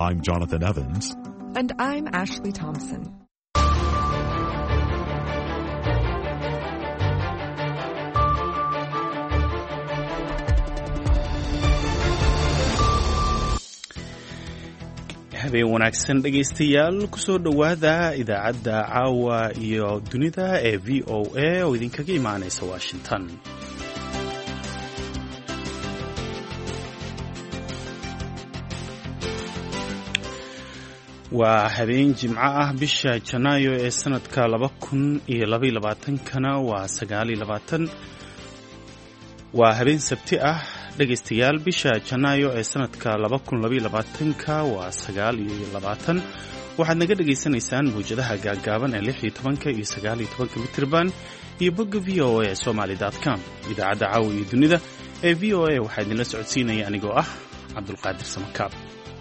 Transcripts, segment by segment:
I'm Jonathan Evans. And I'm Ashley Thompson. habeen wanaagsan dhegaystayaal kusoo dhowaada idaacadda caawa iyo dunida ee v o a oo idinkaga imaanaysa washington. waa habeen jimco ah bisha janaayo ee sanadka 2022kana waa 29. waa habeen sabti ah dhegaystayaal bisha janaayo ee sanadka 2022ka waa 29. waxaad naga dhegaysanaysaan mawjadaha gaagaaban ee 16 iyo 19 mitirban iyo bogga v o a somali.com. idaacadda caawa iyo dunida ee v o a waxaa idinla socodsiinaya anigoo ah cabdulqaadir samakaab.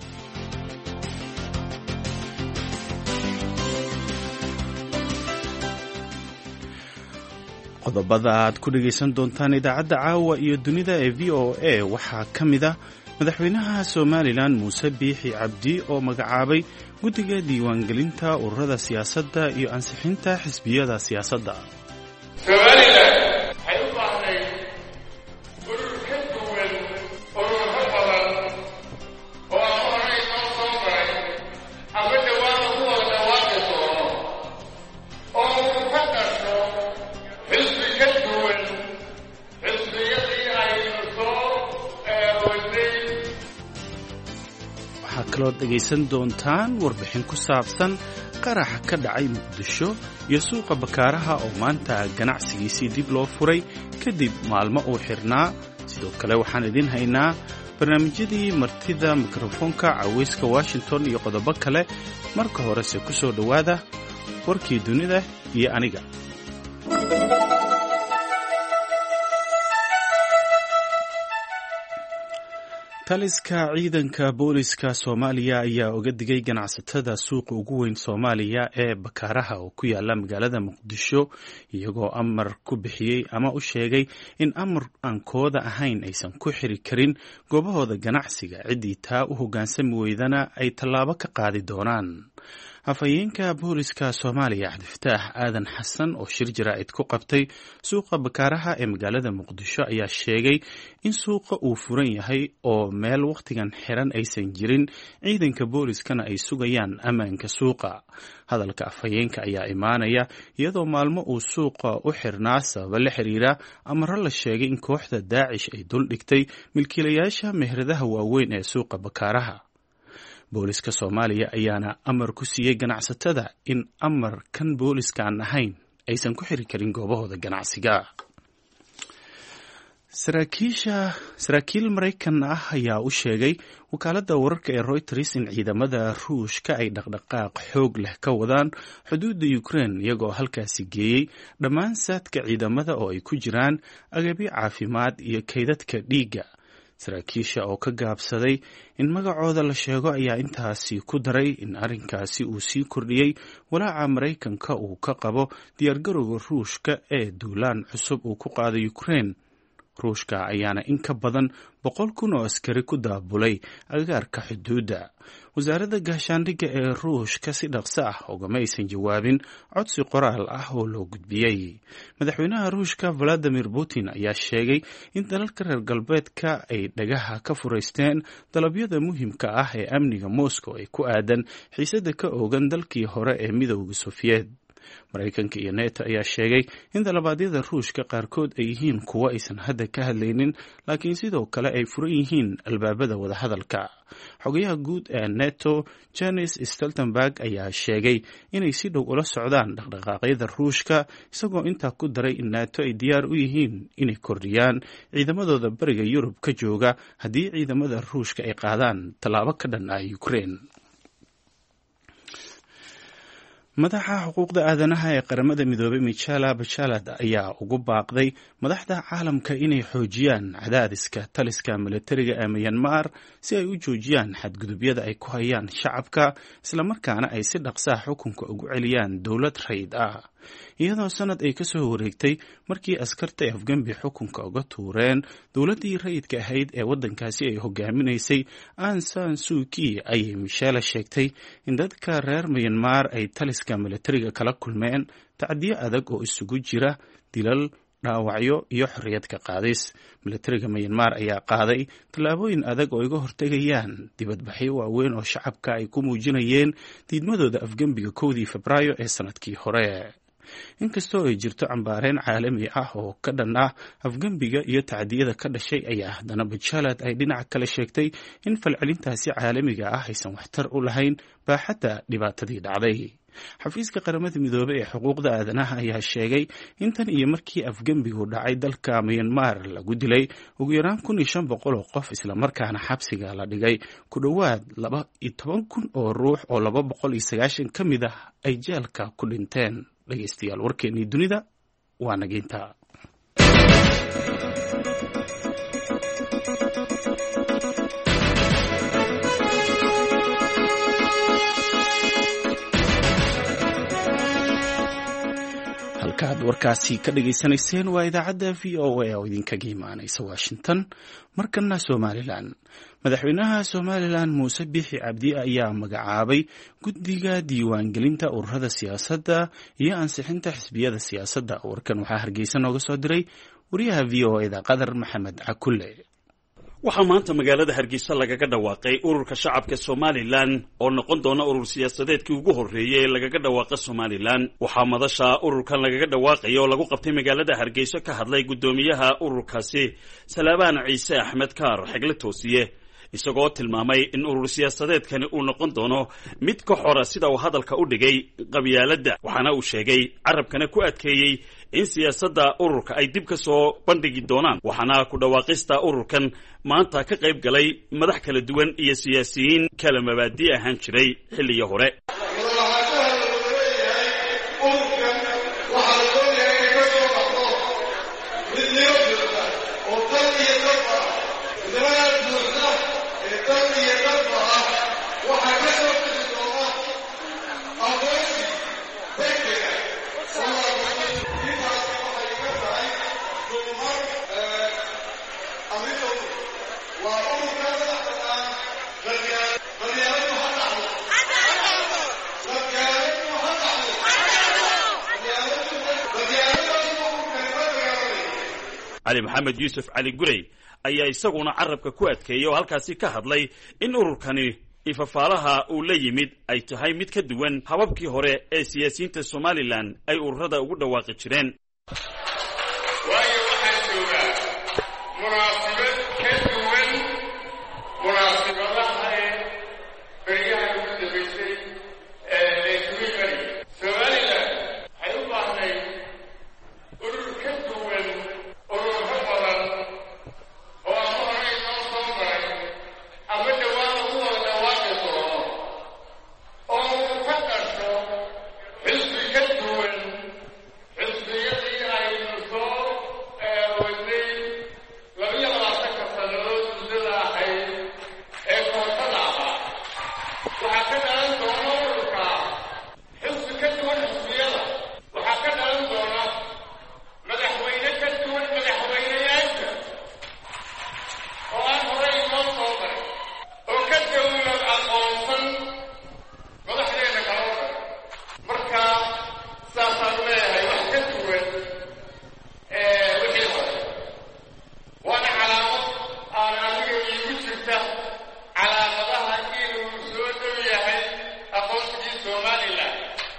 qodobada aad ku dhegaysan doontaan idaacadda caawa iyo dunida ee v o a waxaa ka mid ah madaxweynaha somalilan muuse biixi cabdi oo magacaabay guddiga diiwaangelinta ururada siyaasadda iyo ansixinta xisbiyada siyaasadda. somalilan waxay u baahnayd urur ka duwan ururo badan oo aan horay noo soo maray ama dhawaana kuwa dhawaaqi doono oo uu ka dhasho xisbi ka duwan xisbiyadii aynu soo wadnay. waxaa kaloo dhegaysan doontaan warbixin ku saabsan qarax ka dhacay muqdisho iyo suuqa bakaaraha oo maanta ganacsigiisii dib loo furay kadib maalmo uu xirnaa. sidoo kale waxaan idin haynaa barnaamijyadii martida mikrofoonka cawayska washington iyo qodobo kale. marka horese ku soo dhowaada warkii dunida iyo aniga. taliska ciidanka booliska soomaaliya ayaa uga digay ganacsatada suuqa ugu weyn soomaaliya ee bakaaraha oo ku yaala magaalada muqdisho, iyagoo amar ku bixiyey ama u sheegay in amar aan kooda ahayn aysan ku xiri karin goobahooda ganacsiga. ciddii taa u hoggaansami weydana ay tallaabo ka qaadi doonaan. afhayeenka booliska soomaaliya cabdifataax aadan xasan oo shir jaraa'id ku qabtay suuqa bakaaraha ee magaalada muqdisho ayaa sheegay in suuqa uu furan yahay oo meel wakhtigan xiran aysan jirin, ciidanka booliskana ay sugayaan ammaanka suuqa. hadalka afhayeenka ayaa imaanaya iyadoo maalmo uu suuqa u xirnaa sababa la xiriira amaro la sheegay in kooxda daacish ay duldhigtay milkiilayaasha meheradaha waaweyn ee suuqa bakaaraha. booliska soomaaliya ayaana amar ku siiyey ganacsatada in amar kan booliska aan ahayn aysan ku xiri karin goobahooda ganacsiga. saraakiil maraykan ah ayaa u sheegay wakaaladda wararka ee Reuters in ciidamada ruushka ay dhaqdhaqaaq xoog leh ka wadaan xuduudda Ukraine, iyagoo halkaasi geeyey dhammaan saadka ciidamada oo ay ku jiraan agabyo caafimaad iyo kaydadka dhiigga. saraakiisha oo ka gaabsaday in magacooda la sheego ayaa intaasi ku daray in arrinkaasi uu sii kordhiyey walaaca maraykanka uu ka qabo diyaargarowga ruushka ee duulaan cusub uu ku qaaday Ukraine. ruushka ayaana in ka badan 100,000 oo askari ku daabulay agagaarka xuduudda. wasaaradda gaashaandhigga ee ruushka si dhaqso ah ugama aysan jawaabin codsi qoraal ah oo loo gudbiyey. madaxweynaha ruushka Vladimir Putin ayaa sheegay in dalalka reer galbeedka ay dhagaha ka furaysteen dalabyada muhiimka ah ee amniga Moscow ee ku aadan xiisadda ka oogan dalkii hore ee midowga Sofiyeed. maraykanka iyo neto ayaa sheegay in dalabaadyada ruushka qaarkood ay yihiin kuwo aysan hadda ka hadlaynin, laakiin sidoo kale ay furan yihiin albaabada wadahadalka. xogayaha guud ee neto Jens Stoltenberg ayaa sheegay inay si dhow ula socdaan dhaqdhaqaaqyada ruushka, isagoo intaa ku daray in neto ay diyaar u yihiin inay kordhiyaan ciidamadooda bariga Yurub ka jooga haddii ciidamada ruushka ay qaadaan tallaabo ka dhan ah Ukraine. madaxa xuquuqda aadanaha ee qaramada midoobay Michela Bachelet ayaa ugu baaqday madaxda caalamka inay xoojiyaan cadaadiska taliska militariga ee Myanmar si ay u joojiyaan xadgudubyada ay ku hayaan shacabka, islamarkaana ay si dhaqso ah xukunka ugu celiyaan dowlad rayid ah. iyadoo sanad ay kasoo wareegtay markii askarta ay afgembi xukunka uga tuureen dowladdii rayidka ahayd ee waddankaasi ay hogaaminaysay Aung San Suu Kyi ayay Michelle sheegtay in dadka reer Myanmar ay taliska militariga kala kulmeen tacdiyo adag oo isugu jira dilal, dhaawacyo iyo xorriyad ka qaadis. militariga Myanmar ayaa qaaday tallaabooyin adag oo iga hortegayaan dibadbaxyo waaweyn oo shacabka ay ku muujinayeen diidmadooda afgembiga 1 Febraayo ee sanadkii hore. inkastoo ay jirto cambaareen caalami ah oo ka dhan ah afgembiga iyo tacdiyada ka dhashay ayaa haddana Bachelet ay dhinaca kale sheegtay in falcelintaasi caalamiga ah aysan waxtar u lahayn baaxadda dhibaatadii dhacday. xafiiska qaramada midoobay ee xuquuqda aadanaha ayaa sheegay in tan iyo markii afgembigu dhacay dalka Myanmar lagu dilay ugu yaraan 1,500 oo qof, isla markaana xabsiga la dhigay ku dhowaad 12,000 oo ruux oo 290 ka mid ah ay jeelka ku dhinteen. dhegeystayaal, warkeennii dunida waa nageynta. halkaad warkaasi ka dhageysanayseen waa idaacadda VOA oo idinkaga imaanaysa Washington. markana Somaliland, madaxweynaha Somaliland Muuse Biixi Cabdi ayaa magacaabay guddiga diiwaangelinta ururada siyaasadda iyo ansixinta xisbiyada siyaasadda. warkan waxaa Hargeysa nooga soo diray wariyaha VOA-da Qadar Maxamed Cakulle. waxaa maanta magaalada Hargeysa lagaga dhawaaqay ururka shacabka Somaliland oo noqon doona urur siyaasadeedkii ugu horeeyay ee lagaga dhawaaqa Somaliland. waxaa madasha ururkan lagaga dhawaaqay oo lagu qabtay magaalada Hargeysa ka hadlay gudoomiyaha ururkaasi Salabaan Ciise Axmed Kaar Xegle Toosiye, isagoo tilmaamay in urur siyaasadeedkani uu noqon doono mid ka xora sida uu hadalka u dhigay qabyaaladda. waxaana uu sheegay carabkana ku adkeeyey in siyaasadda ururka ay dib ka soo bandhigi doonaan. waxaana ku dhawaaqista ururkan maanta ka qayb galay madax kala duwan iyo siyaasiyiin kala mabaadi' ahaan jiray xilliga hore. Ali Maxamed Yuusuf Cali Gurey ayaa isaguna carabka ku adkeeyay oo halkaasi ka hadlay in ururkani ifafaalaha uu la yimid ay tahay mid ka duwan hababkii hore ee siyaasiyiinta Somaliland ay ururada ugu dhawaaqi jireen. waayo waxaan joogaa munaasabad ka duwan munaasabadaha ee beriyaha ugu dambeysay ee Somaliland. Somaliland waxay u baahnay urur ka duwan ururo badan oo aan horey noo soo maray ama dhawaan ugu wada dhawaaqi doono oo uu ka dhasho xisbi ka duwan xisbiyadii aynu soo wadnay 22 sannadood muddada ahayd ee kootada ahaa. waxaa ka dhalan doona ururka xisbi ka duwan xisbiyada. waxaa ka dhalan doona madaxweyne ka duwan madaxweyneyaasha oo aan horey noo soo maray oo ka dawlad aqoonsan madaxdeena kala wadan. marka saasaan leeyahay wax ka duwan wixii hore. waana calaamad aan aniga iigu jirta calaamadaha inuu soo dhow yahay aqoonsigii Somaliland.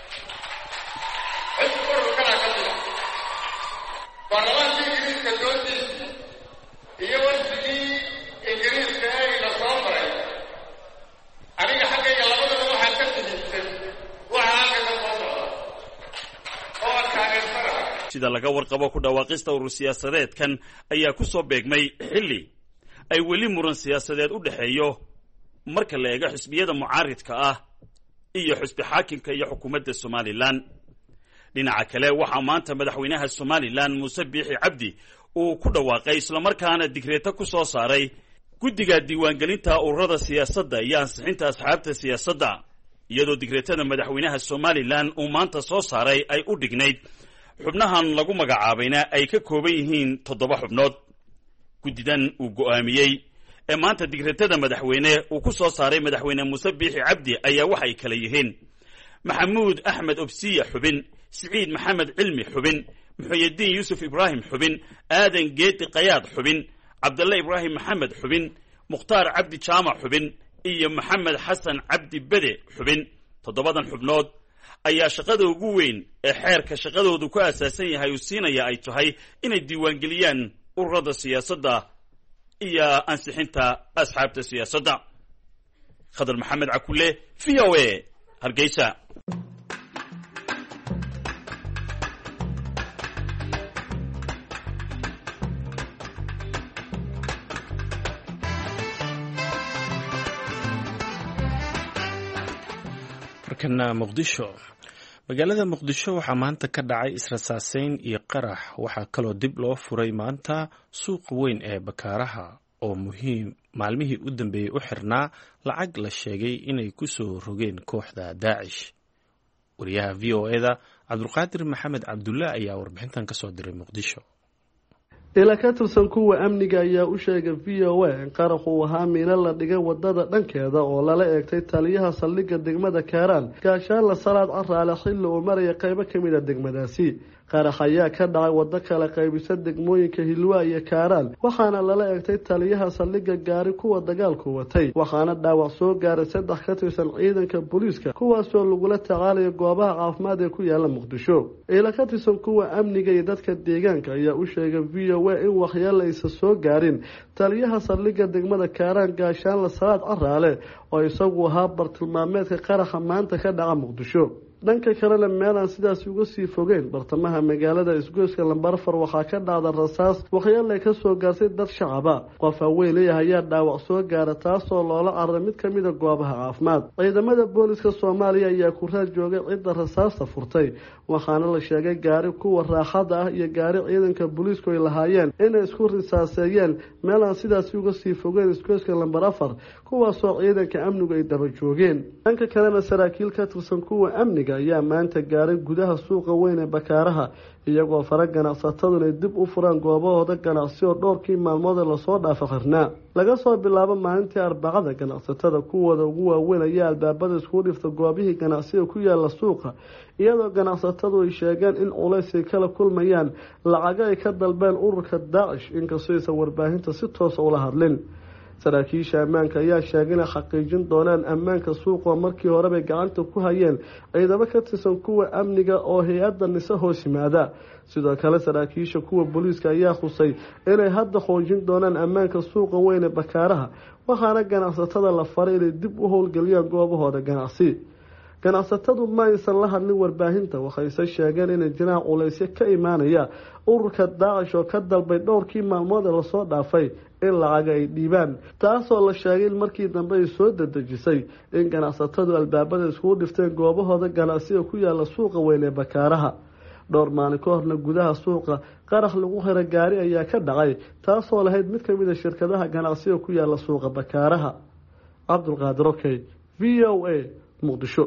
xisbi ururkana ka jira baarlamaanka Ingiriiska doodiisa iyo warsigii Ingiriiska ee la soo maray. aniga xaggayga labadaba waxaa ka muhiimsan waxa halka ka soo socda oo aan taageersanahay. sida laga warqabo ku dhawaaqista urur siyaasadeedkan ayaa ku soo beegmay xilli ay weli muran siyaasadeed u dhaxeeyo marka la eego xisbiyada mucaaridka ah iyo xisbi xaakimka iyo xukuumadda Somaliland. dhinaca kale waxaa maanta madaxweynaha Somaliland Muuse Biixi Cabdi uu ku dhawaaqay isla markaana digreeto ku soo saaray guddiga diiwaangelinta ururada siyaasadda iyo ansixinta asxaabta siyaasadda, iyadoo digreetada madaxweynaha somalilan uu maanta soo saaray ay u dhignayd xubnahan lagu magacaabayna ay ka kooban yihiin 7 xubnood. guddidan uu go'aamiyey ee maanta digreetada madaxweyne uu ku soo saaray madaxweyne muuse biixi cabdi ayaa waxay kala yihiin maxamuud axmed obsiya xubin, siciid maxamed cilmi xubin, muxuyidiin yuusuf ibraahim xubin, aadan geedi qayaad xubin, cabdalle ibraahim maxamed xubin, mukhtaar cabdi jaamac xubin iyo maxamed xasan cabdi bede xubin. 7 xubnood ayaa shaqada ugu weyn ee xeerka shaqadoodu ku aasaasan yahay uu siinaya ay tahay inay diiwaangeliyaan ururada siyaasadda iyo ansixinta asxaabta siyaasadda. khadar maxamed cakulle, VOA, Hargeysa. markana muqdisho. magaalada muqdisho waxaa maanta ka dhacay israsaaseyn iyo qarax. waxaa kaloo dib loo furay maanta suuqa weyn ee bakaaraha oo maalmihii u dambeeyey u xirnaa lacag la sheegay inay ku soo rogeen kooxda daacish. wariyaha v o eda cabdulqaadir maxamed cabdulle ayaa warbixintan ka soo diray muqdisho. ila ka tirsan kuwa amniga ayaa u sheegay v o a in qarax uu ahaa miino la dhigay wadada dhankeeda oo lala eegtay taliyaha saldhigga degmada kaaraan gaashaanle salaad caraale xilli uu maraya qaybo ka mid a degmadaasi. qarax ayaa ka dhacay waddo kala qaybisa degmooyinka hilwaa iyo kaaraan waxaana lala eegtay taliyaha saldhigga gaari kuwa dagaalku watay, waxaana dhaawac soo gaaray 3 ka tirsan ciidanka booliiska kuwaasoo lagula tacaalayo goobaha caafimaad ee ku yaala muqdisho. ila ka tirsan kuwa amniga iyo dadka deegaanka ayaa u sheegay v o a in waxyaalo aysan soo gaarin taliyaha saldhigga degmada kaaraan gaashaanle salaad caraale oo isagu ahaa bartilmaameedka qaraxa maanta ka dhaca muqdisho. dhanka kalena meelaan sidaas uga sii fogeyn bartamaha magaalada isgoyska lambarfar waxaa ka dhacda rasaas waxyaalo ay ka soo gaartay dad shacaba. qof haweeney ayaa dhaawac soo gaara taasoo loola cararay mid ka mid a goobaha caafimaad. ciidamada booliska Soomaaliya ayaa ku raad joogay cidda rasaasta furtay, waxaana la sheegay gaari kuwa raaxada ah iyo gaari ciidanka booliisku ay lahaayeen inay isku risaaseeyeen meelaan sidaas uga sii fogeyn isgoyska lambarfar kuwaasoo ciidanka amnigu ay daba joogeen. dhanka kalena saraakiil ka tirsan kuwa amniga ayaa maanta gaaray gudaha suuqa weyn ee bakaaraha iyagoo fara ganacsatadu inay dib u furaan goobahooda ganacsi oo dhowrkii maalmood ee lasoo dhaafay xirnaa. laga soo bilaabo maalintii Arbacada ganacsatada kuwooda ugu waaweyn ayaa albaabada isku dhifta goobihii ganacsiga ku yaala suuqa iyadoo ganacsatadu ay sheegeen in culays ay kala kulmayaan lacago ay ka dalbeen ururka Daacish inkastoo aysan warbaahinta si toos ula hadlin. saraakiisha ammaanka ayaa sheegay inay xaqiijin doonaan ammaanka suuqa markii hore bay gacanta ku hayeen ciidamo ka tirsan kuwa amniga oo hay-adda nise hoos yimaada. sidoo kale saraakiisha kuwa booliiska ayaa xusay inay hadda xoojin doonaan ammaanka suuqa weyn ee bakaaraha waxaana ganacsatada la faray inay dib u howlgeliyaan goobahooda ganacsi. ganacsatadu ma aysan la hadlin warbaahinta waxayse sheegeen inay jiraan culaysyo ka imaanaya ururka Daacish oo ka dalbay dhowrkii maalmood ee lasoo dhaafay in lacaga ay dhiibaan, taasoo la sheegay in markii dambe ay soo dedejisay in ganacsatadu albaabada isku dhifteen goobahooda ganacsiga ku yaala suuqa weyn ee bakaaraha. dhowr maalin ka horna gudaha suuqa qarax lagu xiray gaari ayaa ka dhacay taasoo lahayd mid ka mid a shirkadaha ganacsiga ku yaala suuqa bakaaraha. cabdulqaadir okey, v o a, muqdisho.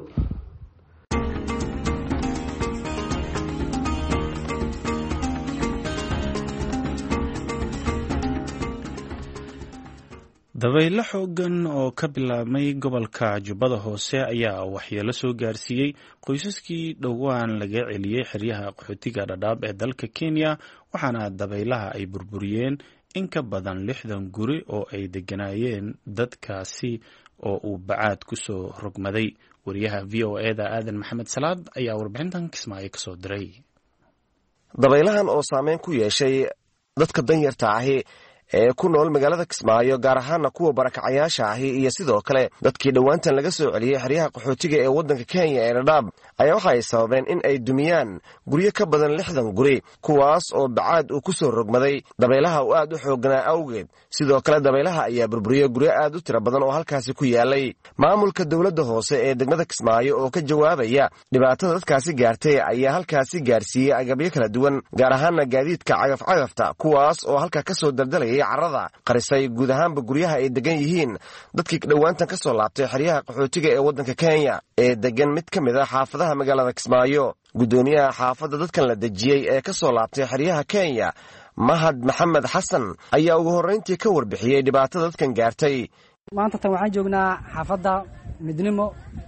dabaylo xoogan oo ka bilaabmay gobolka Jubbada Hoose ayaa waxyeelo soo gaarsiiyey qoysaskii dhowaan laga celiyey xeryaha qaxootiga Dadaab ee dalka Kenya, waxaana dabaylaha ay burburiyeen in ka badan 60 guri oo ay deganayeen dadkaasi oo uu bacaad ku soo rogmaday. wariyaha v o eda aadan maxamed salaad ayaa warbixintan Kismaayo ka soo diray. dabaylahan oo saameyn ku yeeshay dadka danyarta ahi ee ku nool magaalada Kismaayo gaar ahaan kuwa barakacayaasha ahi iyo sidoo kale dadkii dhawaantan laga soo celiyay xeryaha qaxootiga ee wadanka Kenya ee Dadaab ayaa waxa ay sababeen in ay dumiyaan guryo ka badan 60 guri kuwaas oo bacaad uu ku soo rogmaday dabaylaha oo aad u xooganaa awgeed sidoo kale dabaylaha ayaa burburiyay guryo aad u tiro badan oo halkaasi ku yaalay maamulka dawladda hoose ee degmada Kismaayo oo ka jawaabaya dhibaatada dadkaasi gaartay ayaa halkaasi gaarsiiyay agabyo kala duwan gaar ahaan gaadiidka cagaf-cagafta kuwaas oo halka ka soo daldalayay carrada qarisay guud ahaanba guryaha ay degan yihiin dadkii dhawaantan ka soo laabtay xeryaha qaxootiga ee waddanka Kenya ee degan mid ka mid ah xaafadaha magaalada Kismaayo gudoomiyaha xaafadda dadkan la dejiyay ee ka soo laabtay xeryaha Kenya Mahad Maxamed Xasan ayaa ugu horreyntii ka warbixiyay dhibaatada dadkan gaartay maanta tan waxaan joognaa xaafadda Midnimo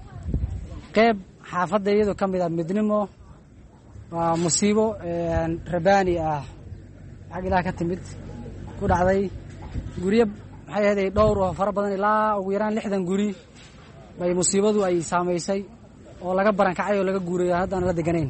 qayb xaafadda iyadoo ka mid ah Midnimo waa musiibo rabaani ah xag ilaa ka timid ku dhacday guriyo maxay ahayd dhowr oo fara badan ilaa ugu yaraan 60 guri bay musiibadu ay saameysay oo laga barankacay oo laga guuray haddana la deganayn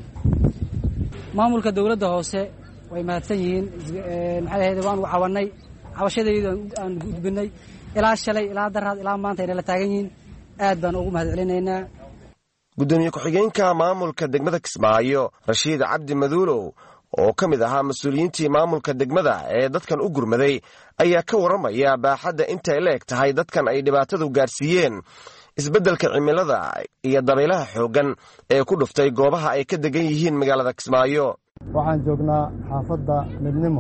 maamulka dawladda hoose way mahadsan yihiin maxay ahayd waan u cawanay cabashadeedu aan gudbinay ilaa shalay ilaa daraad ilaa maanta ay la taagan yihiin aad baan ugu mahadcelinaynaa gudoomiye ku-xigeenka maamulka degmada Kismaayo Rashiid Cabdi Maduulow oo ka mid ahaa mas'uuliyiintii maamulka degmada ee dadkan u gurmaday ayaa ka waramaya baaxadda inta ay leeg tahay dadkan ay dhibaatadu gaarsiiyeen isbeddelka cimilada iyo dabaylaha xoogan ee ku dhuftay goobaha ay ka degan yihiin magaalada Kismaayo waxaan joognaa xaafadda Midnimo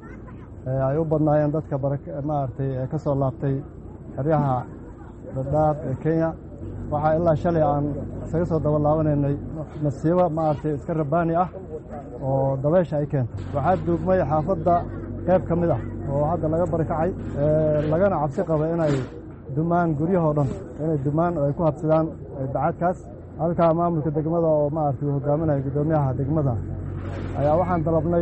ay u badnaayeen dadka maartay ee ka soo laabtay xeryaha dadaab ee Kenya waxa ilaa shalay aan isaga soo dabalaabanay masiibo maartay iska rabaani ah oo dabaysha ay keentay waxa duubmay xaafadda qayb ka mid ah oo hadda laga barakacay lagana cabsi qaba inay dumaan guryaha dhan inay dumaan oo ay ku habsadaan bacaadkaas halka maamulka degmada oo maartay hogaaminaya gudoomiyaha degmada ayaa waxaan dalabnay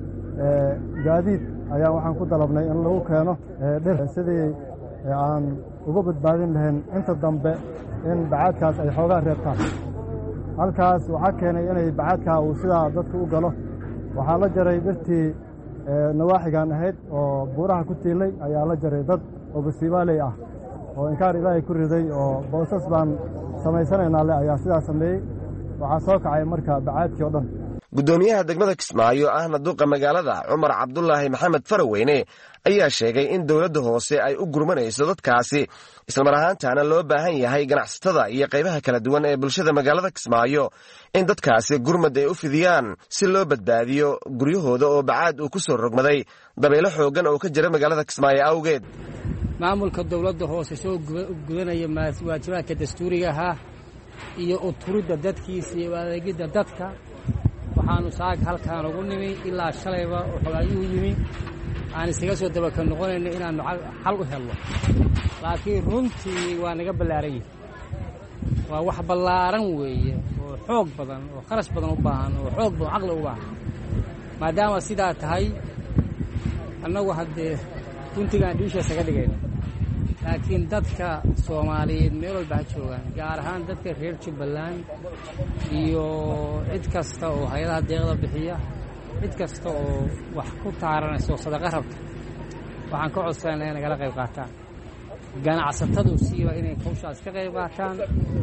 gaadiid ayaa waxaan ku dalabnay in lagu keeno dhir sidii aan uga badbaadin lahayn inta dambe in bacaadkaas ay xoogaa reebtaan halkaas waxaa keenay inay bacaadka uu sidaa dadka u galo waxaa la jaray dhirtii nawaaxigan ahayd oo buuraha ku tiilay ayaa la jaray dad oo basiibaaley ah oo inkaar ilaahay ku riday oo boosas baan samaysanaynaa le ayaa sidaa sameeyey waxaa soo kacay marka bacaadkii oo dhan gudoomiyaha degmada Kismaayo ahna duqa magaalada Cumar Cabdullaahi Maxamed Faraweyne ayaa sheegay in dawladda hoose ay u gurmanayso dadkaasi isla mar ahaantaana loo baahan yahay ganacsatada iyo qaybaha kala duwan ee bulshada magaalada Kismaayo in dadkaasi gurmad ay u fidiyaan si loo badbaadiyo guryahooda oo bacaad uu ku soo rogmaday dabaylo xoogan oo ka jira magaalada Kismaayo awgeed maamulka dawladda hoose soo gudanaya waajibaadka dastuuriga ah iyo u turidda dadkiisa iyo adeegidda dadka waxaanu saag halkaan ugu nimi ilaa shalayba oo xogaayuhu yimi aan isaga soo daba ka noqonayno inaanu xal u helno laakiin runtii waa naga ballaaran yihiin waa wax ballaaran weeye oo xoog badan oo kharash badan u baahan oo xoog badan caqli u baahan maadaama sidaa tahay annagu haddee runtigaan dhiisha isaga dhigayno laakiin dadka Soomaaliyeed meel walba ha joogaan gaar ahaan dadka reer Jubbaland iyo cid kasta oo hay'adaha deeqda bixiya cid kasta oo wax ku taaranayso sadaqa rabta waxaan ka codsanaynaa inay kala qayb qaataan ganacsatadu siiba inay hawshaas ka qayb qaataan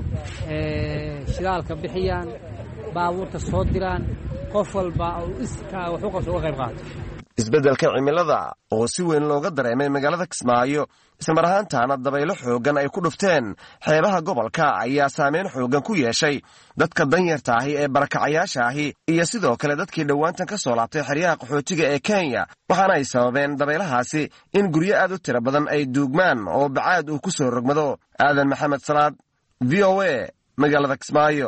shidaalka bixiyaan baabuurta soo diraan qof walba oo iskaa wax u qabso uga qayb qaato isbeddelka cimilada oo si weyn looga dareemay magaalada Kismaayo isla mar ahaantaana dabaylo xoogan ay ku dhufteen xeebaha gobolka ayaa saameyn xoogan ku yeeshay dadka danyarta ahi ee barakacayaasha ahi iyo sidoo kale dadkii dhowaantan ka soo laabtay xeryaha qaxootiga ee Kenya waxaana ay sababeen dabaylahaasi in guryo aad u tiro badan ay duugmaan oo bacaad uu ku soo rogmado aadan maxamed salaad VOA magaalada Kismaayo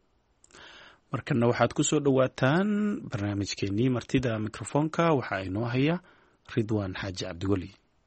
markana waxaad ku soo dhowaataan barnaamijkeenii martida mikrofoonka waxaa inoo haya Ridwaan Xaaji Cabdiweli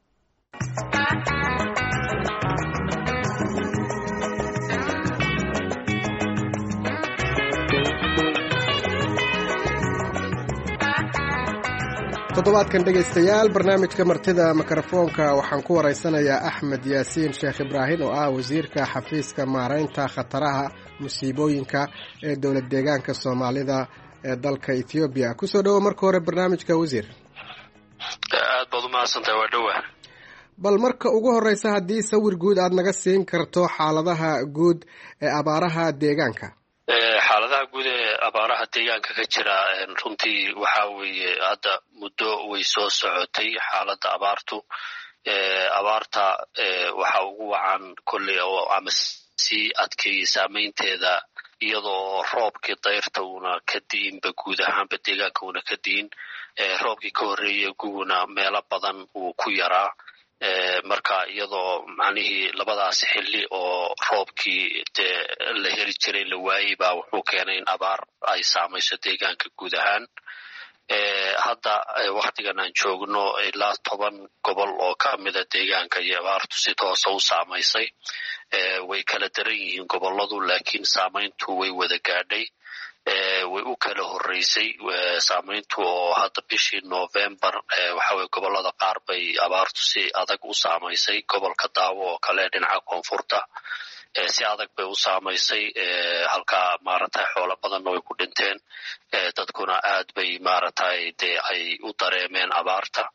toddobaadkan dhegaystayaal barnaamijka martida mikrofoonka waxaan ku waraysanayaa Axmed Yaasiin Sheekh Ibraahin oo ah wasiirka xafiiska maaraynta khataraha musiibooyinka ee dowlad deegaanka Soomaalida ee dalka Ethiopia ku soo dhawo marka hore barnaamijka wasiir aad baad u mahadsantahay waa dhowaa bal marka ugu horeysa haddii sawir guud aad naga siin karto xaaladaha guud ee abaaraha deegaanka xaaladaha guud ee abaaraha deegaanka ka jira runtii waxa weeye hadda muddo way soo socotay xaaladda abaartu. Abaarta waxa ugu wacan kolley oo ama sii adkeeyey saameynteeda iyadoo roobkii dayrta uuna ka di'inba guud ahaanba deegaanka uuna ka di'in. Roobkii ka horreeyey guguna meelo badan uu ku yaraa. Marka iyadoo macnihii labadaas xilli oo roobkii dee la heli jiray la waayey baa wuxuu keenay in abaar ay saamayso deegaanka guud ahaan. Hadda waktigan aan joogno ilaa 10 gobol oo ka mida deegaanka iyo abaartu si toosa u saamaysay. Way kala daran yihiin gobolladu laakiin saamayntu way wada gaadhay. Way u kala horreysay saamayntu oo hadda bishii November waxa way gobollada qaar bay abaartu si adag u saamaysay. Gobolka Daawo oo kale dhinaca koonfurta si adag bay u saamaysay. Halkaa maaragtay xoolo badanna way ku dhinteen. Dadkuna aad bay maaragtay dee ay u dareemeen abaarta.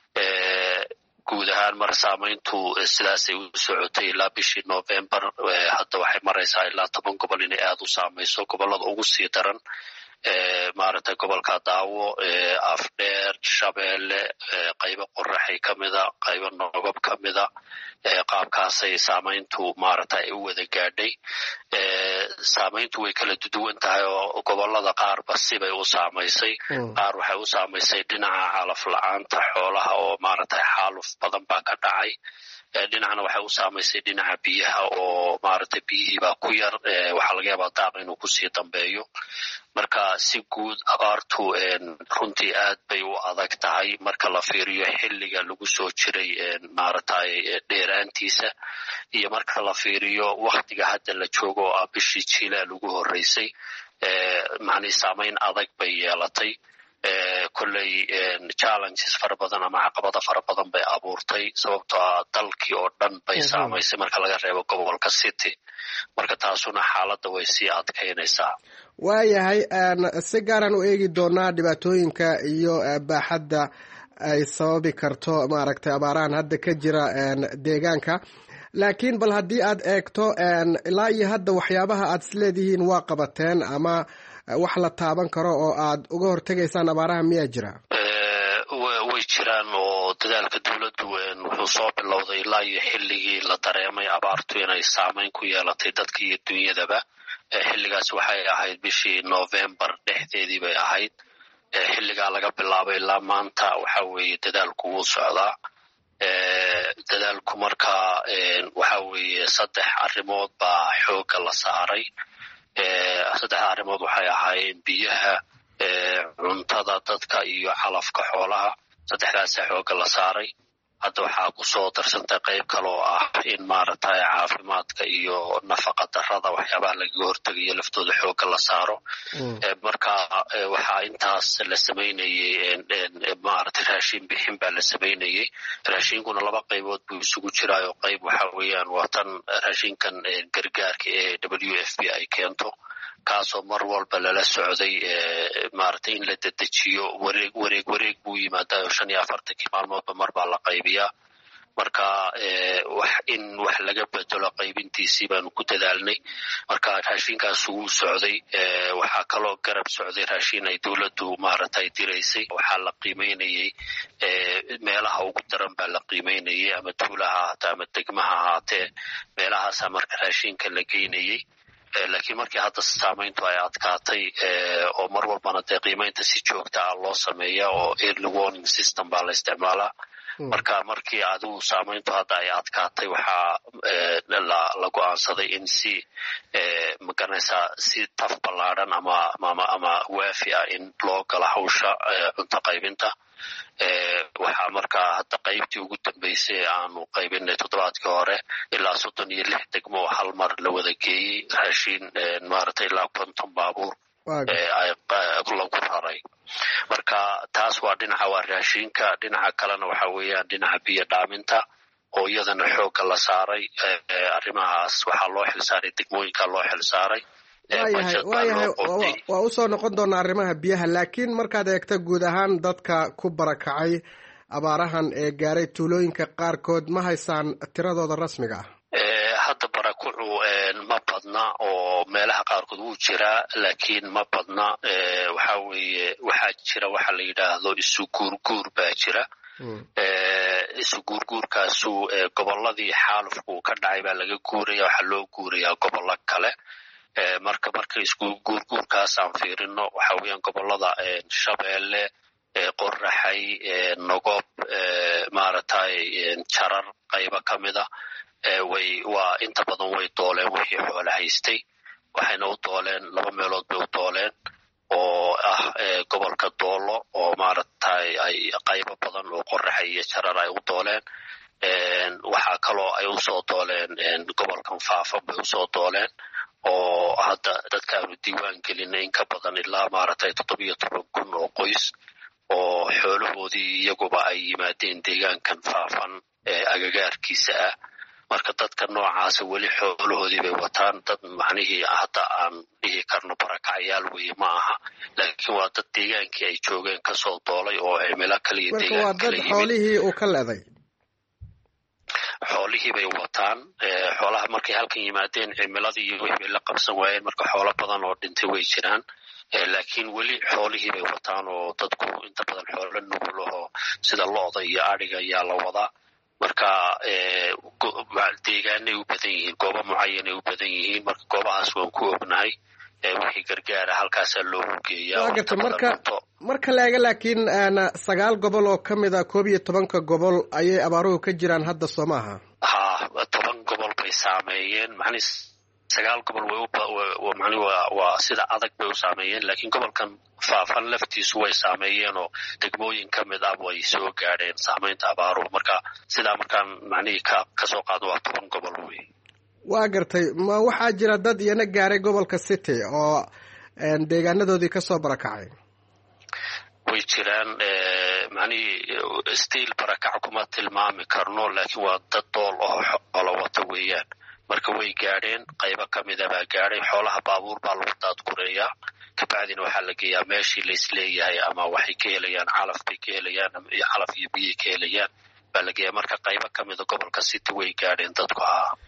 Guud ahaan mar saamayntu sidaasay u socotay ilaa bishii November. Hadda waxay maraysaa ilaa 10 gobol inay aad u saamayso. Gobollada ugu sii daran maaragtay gobolka Daawo, Afdheer, Shabeelle, qaybo Qoraxay ka mida, qaybo Nogob ka mida. Qaabkaasay saamayntu maaragtay u wada gaadhay. Saamayntu way kala duwan tahay oo gobollada qaarba sibay u saamaysay. Qaar waxay u saamaysay dhinaca calaf la'aanta xoolaha oo maaragtay xaaluf badan baa ka dhacay. Dhinacna waxay u saamaysay dhinaca biyaha oo maaragtay biyihii baa ku yar. Waxaa laga yaabaa daaq inuu kusii dambeeyo. Marka si guud abaartu runtii aad bay u adag tahay marka la fiiriyo xilliga lagu soo jiray maaragtay dheeraantiisa iyo marka la fiiriyo waktiga hadda la joogo oo ah bishii Jiilaal ugu horreysay. Macnii saamayn adag bay yeelatay. Kolley challenges fara badan ama caqabada fara badan bay abuurtay sababtoo ah dalkii oo dhan bay saamaysay marka laga reebo gobolka City. Marka taasuna xaaladda way sii adkaynaysaa. waayahay si gaaraan u eegi doonaa dhibaatooyinka iyo baaxadda ay sababi karto maaragtay abaarahan hadda ka jira deegaanka. laakiin bal haddii aad eegto ilaa iyo hadda waxyaabaha aad isleedihiin waa qabateen ama wax la taaban karo oo aad uga hortegaysaan abaaraha miyaa jira? Way jiraan oo dadaalka dawladdu wuxuu soo bilowday ilaa iyo xilligii la dareemay abaartu inay saamayn ku yeelatay dadka iyo dunyadaba. Xilligaas waxay ahayd bishii November dhexdeedii bay ahayd. Xilligaa laga bilaabay ilaa maanta waxa weeye dadaalku wuu socdaa. Dadaalku markaa waxa weeye 3 arrimood baa xoogga la saaray. 3 arrimood waxay ahaayeen biyaha, cuntada dadka iyo calafka xoolaha. 3daas xoogga la saaray. Hadda waxaa ku soo darsantay qayb kale oo ah in maaragtay caafimaadka iyo nafaqa darrada waxyaabaha lagaga hortegayo laftooda xoogga la saaro. Marka waxaa intaas la samaynayey maaragtay raashin bixin baa la samaynayey. Raashinkuna 2 qaybood buu isugu jiraayo. Qayb waxa weeyaan waa tan raashinkan gargaarka ee WFP ay keento kaasoo mar walba lala socday maaragtay in la dedejiyo wareeg buu yimaadaa 45 maalmoodba mar baa la qaybiyaa. Marka wax laga bedelo qaybintiisii baanu ku dadaalnay. Marka raashinkaas wuu socday. Waxaa kaloo garab socday raashin ay dawladdu maaragtay diraysay. Waxaa la qiimeynayey meelaha ugu daran baa la qiimeynayey ama tuulaha ahaatee ama degmaha ahaatee meelahaasaa marka raashinka la geynayey. Laakiin markii hadda saamayntu ay adkaatay oo mar walbana dee qiimaynta si joogta ah loo sameeyaa oo early warning system baa la isticmaalaa. Marka markii adigu saamayntu hadda ay adkaatay waxaa la go'aansaday in si magaranaysaa si taf ballaadhan ama waafi ah in loo gala hawsha cunto qaybinta. Waxaa markaa hadda qaybtii ugu dambeysay aanu qaybinay 7kii hore ilaa 36 degmo oo hal mar la wada geeyey raashin maaragtay ilaa 50 baabuur lagu raray. Marka taas waa dhinaca waa raashinka. Dhinaca kalena waxa weeyaan dhinaca biyo dhaaminta oo iyadana xoogga la saaray. Arrimahaas waxaa loo xilsaaray degmooyinka loo xilsaaray. waayahay waa usoo noqon doonaa arrimaha biyaha. laakiin markaad eegto guud ahaan dadka ku barakacay abaarahan ee gaaray tuulooyinka qaarkood ma haysaan tiradooda rasmiga ah? Hadda barakucu ma badna oo meelaha qaarkood wuu jiraa laakiin ma badna. Waxa weeye waxaa jira waxa la yidhaahdo isu guurguur baa jira. Isu guurguurkaasu gobolladii xaalufku ka dhacay baa laga guuraya, waxaa loo guurayaa gobollo kale. marka isku guurguurkaas aan fiirino waxa weeyaan gobollada Shabeelle, Qorraxay, Nogob, maaragtay Jarar qaybo ka mida waa inta badan way dooleen wixii xoolo haystay. waxayna u dooleen 2 meelood bay u dooleen oo ah gobolka Doolo oo maaragtay ay qaybo badan oo Qorraxay iyo Jarar ay u dooleen. waxaa kaloo ay u soo dooleen gobolkan Faafan bay u soo dooleen oo hadda dadka aanu diiwaan gelinay in ka badan ilaa maaragtay 17,000 oo qoys oo xoolahoodii iyaguba ay yimaadeen deegaankan Faafan agagaarkiisa ah. marka dadka noocaasa weli xoolahoodii bay wataan. dad macnihii hadda aan dhihi karno barakacayaal weye ma aha, laakiin waa dad deegaankii ay joogeen kasoo doolay oo cimilo kale iyo deegaan kale yimid. xoolihii uu ka leeday xoolihii bay wataan. xoolaha markay halkan yimaadeen cimiladii iyo wixii bay la qabsan waayeen, marka xoolo badan oo dhintay way jiraan. laakiin weli xoolihii bay wataan oo dadku inta badan xoolo nugulaho sida lo'da iyo adhiga ayaa la wadaa. marka deegaanay u badan yihiin, goobo mucayanay u badan yihiin. marka goobahaas waan ku ognahay wixii gargaara halkaasaa loogu geeyaa. marka la eega laakiin 9 gobol oo ka mid a 11 gobol ayay abaaruhu ka jiraan hadda soo maaha? 10 gobol bay saameeyeen. 9 gobol waa sida adag bay u saameeyeen, laakiin gobolkan Faafan laftiisu way saameeyeen oo degmooyin ka mid ah way soo gaadheen saamaynta abaaruhu. marka sidaa markaan macnihii ka soo qaado waa 10 gobol wey. waa gartay. ma waxaa jira dad iyana gaaray gobolka City oo deegaanadoodii kasoo barakacay? way jiraan. macnihii stiil barakac kuma tilmaami karno, laakiin waa dad dool oo xoolo wata weeyaan. marka way gaadheen, qaybo ka mida baa gaadhay. xoolaha baabuur baa lagu daadgureeyaa, kabacdina waxaa la geeyaa meeshii laisleeyahay ama waxay ka helayaan calaf bay ka helayaan iyo calaf iyo biyay ka helayaan baa la geeyaa. marka qaybo ka mida gobolka City way gaadheen dadku.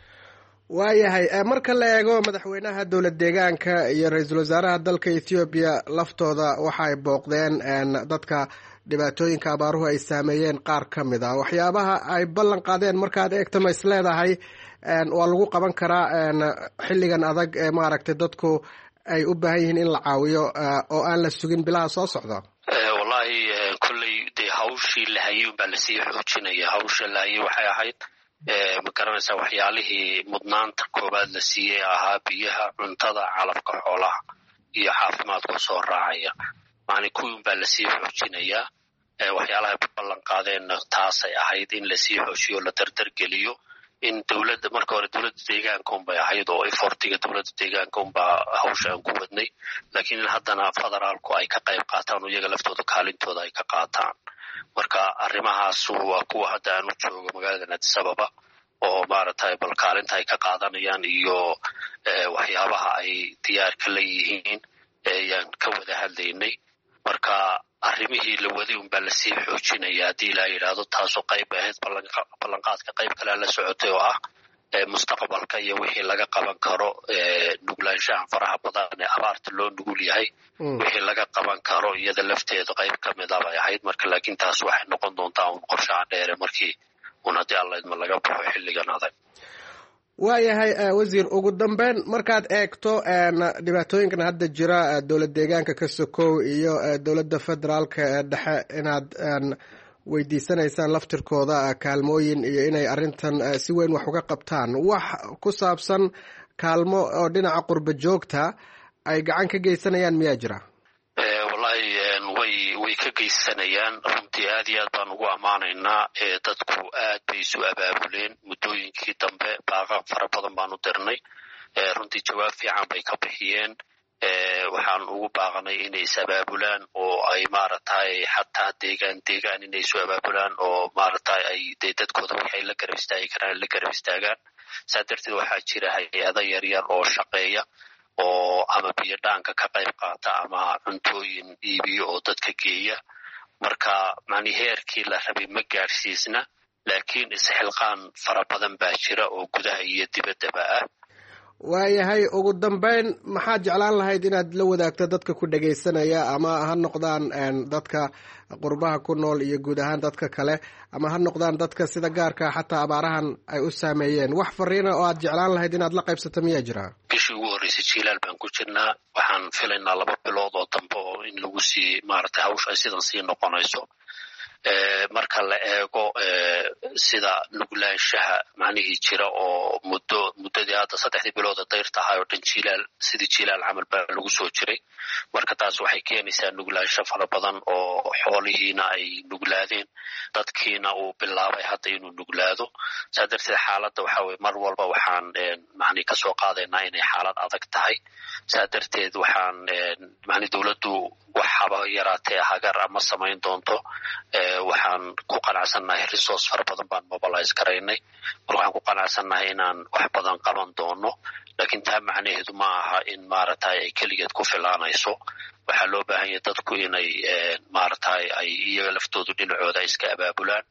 waayahay. marka la eego madaxweynaha dowlad deegaanka iyo ra-iisul wasaaraha dalka Ethiopia laftooda waxay booqdeen dadka dhibaatooyinka abaaruhu ay saameeyeen qaar ka mid ah. waxyaabaha ay ballan qaadeen markaad eegto ma is leedahay waa lagu qaban karaa xilligan adag ee maaragtay dadku ay u baahan yihiin in la caawiyo oo aan la sugin bilaha soo socda? wallahi kolley dee hawshii la hayay unbaa lasii xoojinaya. hawsha la hayay waxay ahayd ma garanaysaa waxyaalihii mudnaanta koowaad la siiyey ahaa biyaha, cuntada, calafka xoolaha iyo caafimaadku soo raacaya. kuwii unbaa lasii xoojinayaa. waxyaalahay ballan qaadeenna taasay ahayd in lasii xoojiyo la dardargeliyo. in dowladda marka hore dowladda deegaanka unbay ahayd oo efortiga dowladda deegaanka unbaa hawsha aan ku wadnay, laakiin in haddana federaalku ay ka qayb qaataan oo iyaga laftooda kaalintooda ay ka qaataan. marka arrimahaasu waa kuwa hadda aan u joogo magaalada Addis Ababa oo maaragtay bal kaalinta ay ka qaadanayaan iyo waxyaabaha ay diyaarka la yihiin ayaan ka wada hadlaynay. marka arrimihii la waday unbaa lasii xoojinaya haddii ilaa yidhaahdo. taasoo qayb ahayd ballanqaadka qayb kalea la socotay oo ah mustaqbalka iyo wixii laga qaban karo nuglaanshahan faraha badan ee abaarta loo nugul yahay. wixii laga qaban karo iyada lafteeda qayb ka mida bay ahayd. marka laakiin taas waxay noqon doontaa un qorshaha dheere markii un haddii alla idma laga baxo xilligan adag. waayahay wasiir, ugu dambeyn markaad eegto dhibaatooyinkan hadda jira dowlad deegaanka ka sokow iyo dowladda federaalka ee dhexe inaad weydiisanaysaan laftirkooda kaalmooyin iyo inay arrintan si weyn wax uga qabtaan, wax ku saabsan kaalmo oo dhinaca qurba joogta ay gacan ka geysanayaan miyaa jira? wallahi way ka geysanayaan. runtii aad iyo aad baan ugu ammaanaynaa. dadku aad bay isu abaabuleen muddooyinkii dambe. baaqa fara badan baan u dirnay. runtii jawaab fiican bay ka bixiyeen. waxaan ugu baaqnay inay is abaabulaan oo ay maaragtay xataa deegaan inay isu abaabulaan oo maaragtay ay dee dadkooda waxay la garab istaagi karaan la garab istaagaan. saa darteed waxaa jira hay-ado yaryar oo shaqeeya oo ama biyo dhaanka ka qayb qaata ama cuntooyin iibiyo oo dadka geeya. marka heerkii la rabay ma gaadhsiisna, laakiin isxilqaan fara badan baa jira oo gudaha iyo dibaddaba ah. waayahay ugu dambeyn maxaad jeclaan lahayd inaad la wadaagto dadka ku dhagaysanaya ama ha noqdaan dadka qurbaha ku nool iyo guud ahaan dadka kale ama ha noqdaan dadka sida gaarka xataa abaarahan ay u saameeyeen wax fariina oo aad jeclaan lahayd inaad la qaybsato miyaa jira? bishii ugu horreysay jiilaal baan ku jirnaa, waxaan filaynaa 2 bilood oo dambe oo in lagu sii maaragtay hawsha ay sidan sii noqonayso. marka la eego sida nuglaanshaha macnihii jira oo muddadii hadda 3 bilood oo dayrta ahaa oo dhan sidii jiilaal camal baa lagu soo jiray. marka taas waxay keenaysaa nuglaansho fara badan oo xoolihiina ay nuglaadeen, dadkiina uu bilaabay hadda inuu nuglaado. saa darteed xaaladda waxaa weye mar walba waxaan macnihi kasoo qaadaynaa inay xaalad adag tahay. saa darteed waxaan macnihi dowladdu waxaba yaraatee hagar ama samayn doonto. waxaan ku qanacsannahay resource fara badan baan mobilize garaynay, mar waxaan ku qanacsannahay inaan wax badan qaban doono. laakiin taa macnaheedu ma aha in maaragtay ay keligeed ku filaanayso. waxaa loo baahan yahay dadku inay maaragtay ay iyaga laftoodu dhinacooda iska abaabulaan.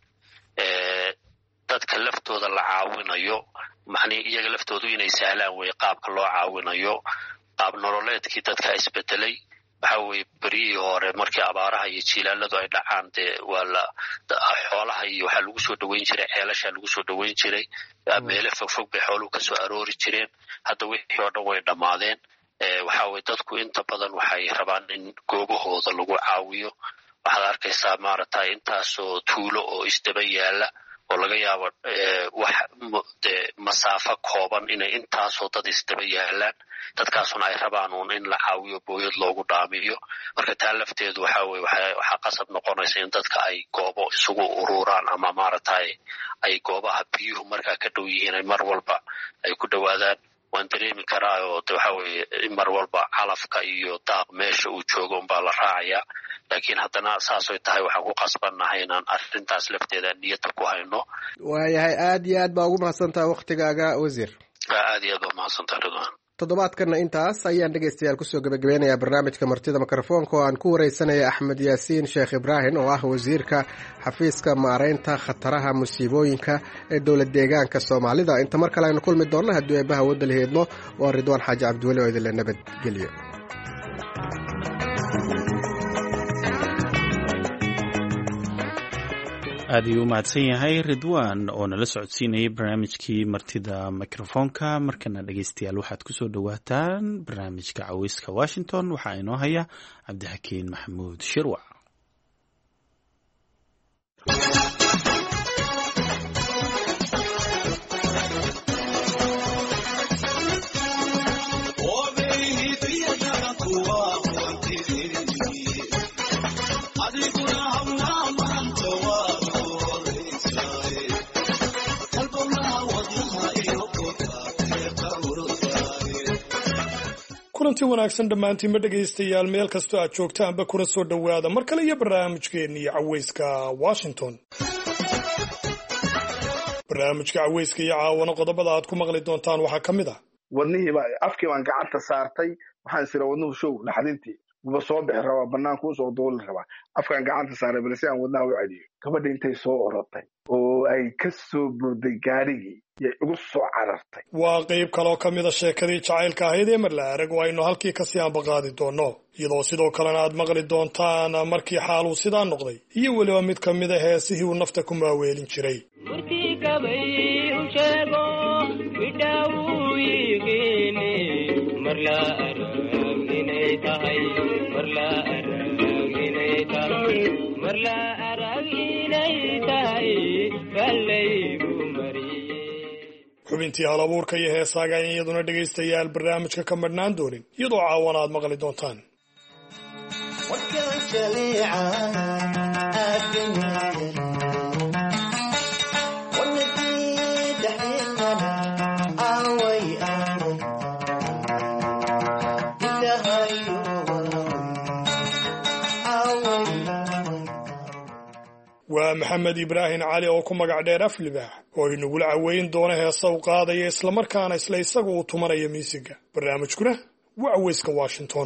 dadka laftooda la caawinayo macnihi iyaga laftoodu inay sahlaan way qaabka loo caawinayo. qaab nololeedkii dadka isbedelay. waxa weye berihii hore markii abaaraha iyo jiilaaladu ay dhacaan dee waa xoolaha iyo waxaa lagu soo dhaweyn jiray, ceelashaa lagu soo dhaweyn jiray, meelo fogfog bay xooluhu kasoo aroori jireen. hadda wixii oo dhan way dhammaadeen. waxa weye dadku inta badan waxay rabaan in goobahooda lagu caawiyo. waxaad arkaysaa maaragtay intaasoo tuulo oo isdaba yaala oo laga yaabo wax masaafo kooban inay intaasoo dad isdaba yaalaan. dadkaasuna ay rabaan uun in la caawiyo, booyad loogu dhaamiyo. marka taa lafteedu waxaa qasab noqonaysa in dadka ay goobo isugu ururaan ama maaragtay ay goobaha biyuhu markaa ka dhow yihiin ay mar walba ay ku dhowaadaan. waan dareemi karaa oo waxa weye in mar walba calafka iyo daaq meesha uu joogo unbaa la raacayaa. laakiin haddana saasoy tahay waxaan ku qasbannahay inaan arrintaas lafteeda niyadda ku hayno. waayahay aad iyo aad baa ugu mahadsantaha waktigaaga wasiir. aad iyo aad baa mahadsantaha Ridwaan. toddobaadkanna intaas ayaan dhegaystayaal kusoo gabagabeynayaa barnaamijka martida mikrofoonka oo aan ku wareysanaya axmed yaasiin sheekh ibraahim oo ah wasiirka xafiiska maaraynta khataraha musiibooyinka ee dowlad deegaanka soomaalida. inta mar kale aynu kulmi doonno haddii eebbaha wadda la heedmo. waa Ridwaan xaaji cabdiweli oo idinle nabadgelyo. aad ayuu u mahadsan yahay Ridwaan oo nala socodsiinayay barnaamijkii martida mikrofoonka. markana dhegaystayaal waxaad ku soo dhowaataan barnaamijka caweyska Washington. waxaa inoo haya cabdixakiin maxamuud shirwac. kulanti wanaagsan dhammaantiinba dhegaystayaal meel kastoo aad joogtaanba kuna soo dhowaada mar kale iyo barnaamijkeennii caweyska Washington. barnaamijka caweyska iyo caawana qodobada aad ku maqli doontaan waxaa ka mid ah wadnihiiba afkii baan gacanta saartay. waxaan isira wadnuhu show naxdintii buba soo bixi rabaa, banaanku usoo duuli rabaa. afkaan gacanta saaray balse aan wadnaha u celiyo. gabadha intay soo orotay oo ay ka soo burday gaarigii yay ugu soo carartay. waa qayb kaloo ka mid a sheekadii jacaylka ahayd ee mar la arag oo aynu halkii kasii aanbaqaadi doonno, iyadoo sidoo kalena aad maqli doontaan markii xaaluu sidaa noqday iyo weliba mid ka mid a heesihii uu nafta ku maaweelin jiray. xubintii halabuurka iyo heesaaga ayaan iyaduna dhegaystayaal barnaamijka ka madhnaan doonin, iyadoo caawana aad maqli doontaan. waa maxamed ibraahim cali oo ku magac dheer Aflibaax oo inagula caweyn doona heesa u qaadaya islamarkaana isla isaga uu tumanaya miisiga. barnaamijkuna waa caweyska Washington.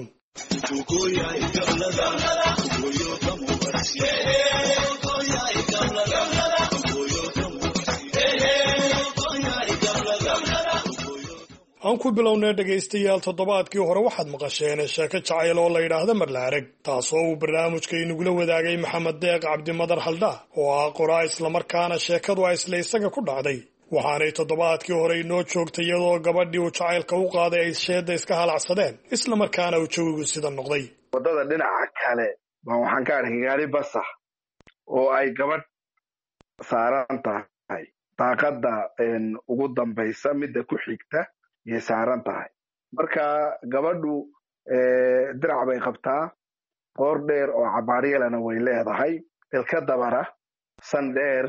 aan ku bilownay dhegaystayaal toddobaadkii hore waxaad maqasheen sheeko jacayl oo la yidhaahda marlaarag taasoo uu barnaamijka inagula wadaagay maxamed deeq cabdimadar haldhaa oo ah qoraa islamarkaana sheekadu a isla isaga ku dhacday waxaanay toddobaadkii hore inoo joogtay iyadoo gabadhii uu jacaylka u qaaday ay sheedda iska halacsadeen islamarkaana uu jawigu sida noqday waddada dhinaca kale baa waxaan ka arkay gaari basax oo ay gabadh saaran tahay daaqadda ugu dambaysa midda ku xigta yay saaran tahay marka gabadhu dirac bay qabtaa qoor dheer oo cabaaryalana way leedahay ilka dabara san dheer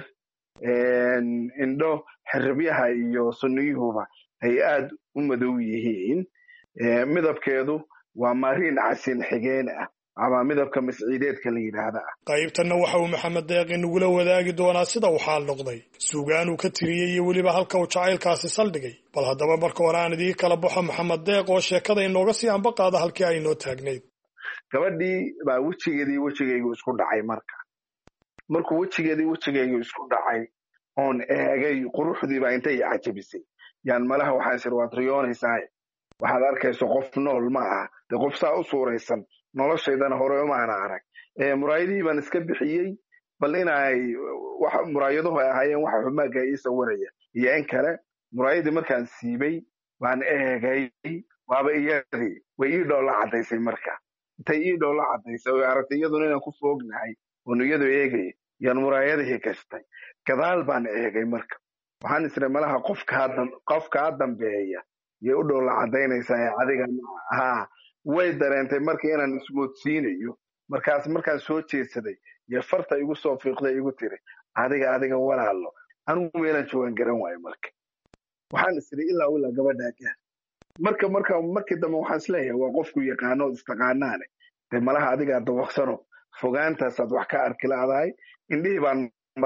indho xiribyaha iyo sunniyuhuba ay aad u madow yihiin midabkeedu waa mariin casin xigeen ah ama midabka masciideedka la yidhaahda ah qaybtanna waxa uu maxamed deeq inagula wadaagi doonaa sida uu xaal noqday suugaan uu ka tiriyey iyo weliba halka uu jacaylkaasi saldhigay bal haddaba marka hore aan idii kala baxo maxamed deeq oo sheekada inooga sii ambaqaada halkii ay inoo taagnayd gabadhii baa wejigaygu isku dhacay markuu wejigaygu isku dhacay oon eegay quruxdii baa intay cajabisay yaan malaha waxaan isir waad riyoonaysaa waxaad arkayso qof nool ma aha dee qof saa u suuraysan noloshaydana hore umaana arag muraayadihii baan iska bixiyey bal inay muraayaduhu ay ahaayeen waxa xumaaga ii sawiraya iyo in kale muraayadii markaan siibay baan eegay waaba iyadii way ii dhoolla caddaysay marka intay ii dhoolla caddaysay oo aragtay iyaduna inaan ku foognahay oon iyadu eegaya yaan muraayadihii gashtay gadaal baan eegay marka waxaan isra malaha qofkaa dambeeya yay u dhoolla caddaynaysaa adiga haa way dareentay marka inaan ismoodsiinayo markaan soo jeedsaday iyo farta igu soo fiiqday igu tiri adiga walaalo anigu meelaan joogaan garan waayo marka waxaan isiri ilaa gabadhaa gaar markii dambe waxaan isleeyahay waa qofku yaqaano istaqaanaane dee malaha adigaa dawaqsano fogaantaasaad wax ka arki laadahay indhihii baan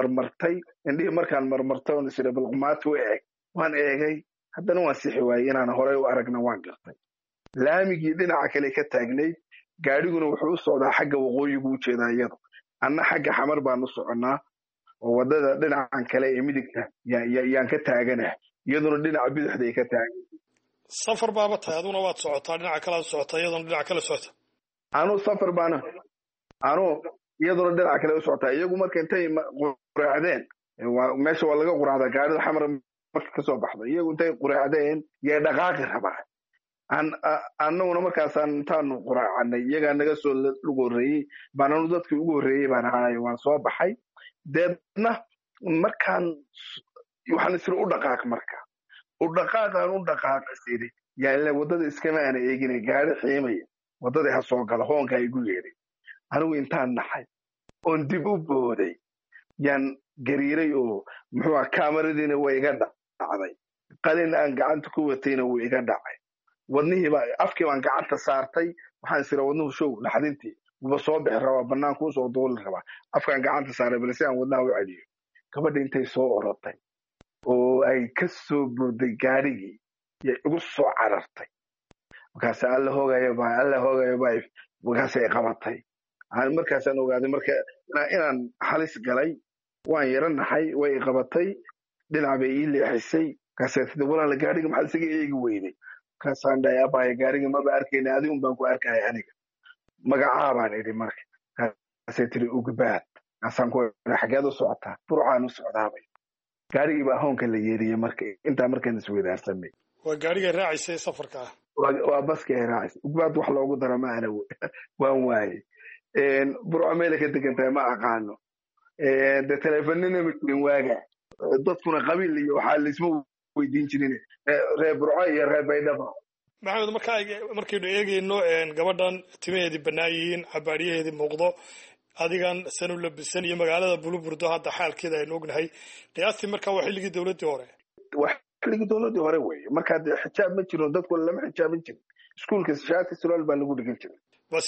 markaan marmartay oon isiri balqumaati u eeg waan eegay haddana waan sixi waayey inaan horey u aragna waan gartay laamigii dhinaca kale ka taagnayd gaadhiguna wuxuu u socdaa xagga waqooyigu u jeedaa iyadu anna xagga xamar baan u soconnaa oo waddada dhinacan kale ee midigta yaan ka taaganaha iyaduna dhinaca bidixday ka taagan safar baaba tahay aduna waad socotaa dhinaca kalead socotaa iyaduna dhinaca kale socota iyaduna dhinaca kale u socotaa iyagu marka intay quraacdeen meesha waa laga quraacdaa gaadhida xamar marka kasoo baxda iyagu intay quraacdeen yay dhaqaaqi rabaa annaguna markaasaan intaanu quraacanay iyagaa naga soo lug horreeyey baananu dadkii ugu horreeyey baan ahaay waan soo baxay deedna markaan waxaan isiri u dhaqaaqasiri yaa waddada iskama aana eegina gaari xiimaya waddadii ha soo gala hoonka igu yeedhay anigu intaan naxay oon dib u booday yaan gariiray oo muxuu kaamaradiina way iga dhacday qalin aan gacanta ku watayna wuu iga dhacay afkii baan gacanta saartay waxaan isira wadnuhu show naxdintii wuba soo bixi rabaa bannaankuu soo duuli rabaa afkaan gacanta saaray bal si aan wadnaha u celiyo gabadha intay soo orotay oo ay ka soo booday gaadhigii yay igu soo carartay markaas alla hoogayo markaasay qabatay markaasaan ogaaday marka inaan halis galay waan yara naxay way qabatay dhinac bay ii leexisay markaasay tidi walaala gaadhiga maxaad isaga eegi weyday markaasaan dhahay abaya gaariga maba arkayna adigun baan ku arkaya aniga magacaa baan idhi marka markaasay tiri ugbaad markaasaan ku xageed u socotaa burcaan u socdaabay gaarigii baa hoonka la yeeriyey marka intaa markaan isweydaarsanay waa gaarigay raacaysay safarka ah waa baskii ay raacaysay ugbaad wax loogu dara ma ana waan waayey burco meela ka degantahay ma aqaano dee teleefanina ma jirin waaga dadkuna qabiil iyo waxaa laisma weydiin jirin reer burco iyo reer baydhaba maxamed markaynu eegayno gabadhan timaheedii bannaan yihiin cabaadyaheedii muuqdo adigan sanu labisan iyo magaalada buluburdo hadda xaalkeeda aynu ognahay qiyaastii markaa waa xilligii dowladdii hore xilligii dowladdii hore weeye markaa dee xijaab ma jiro dadku lama xijaaban jirin iskuulka shaati sulaal baa lagu dhigan jiray waa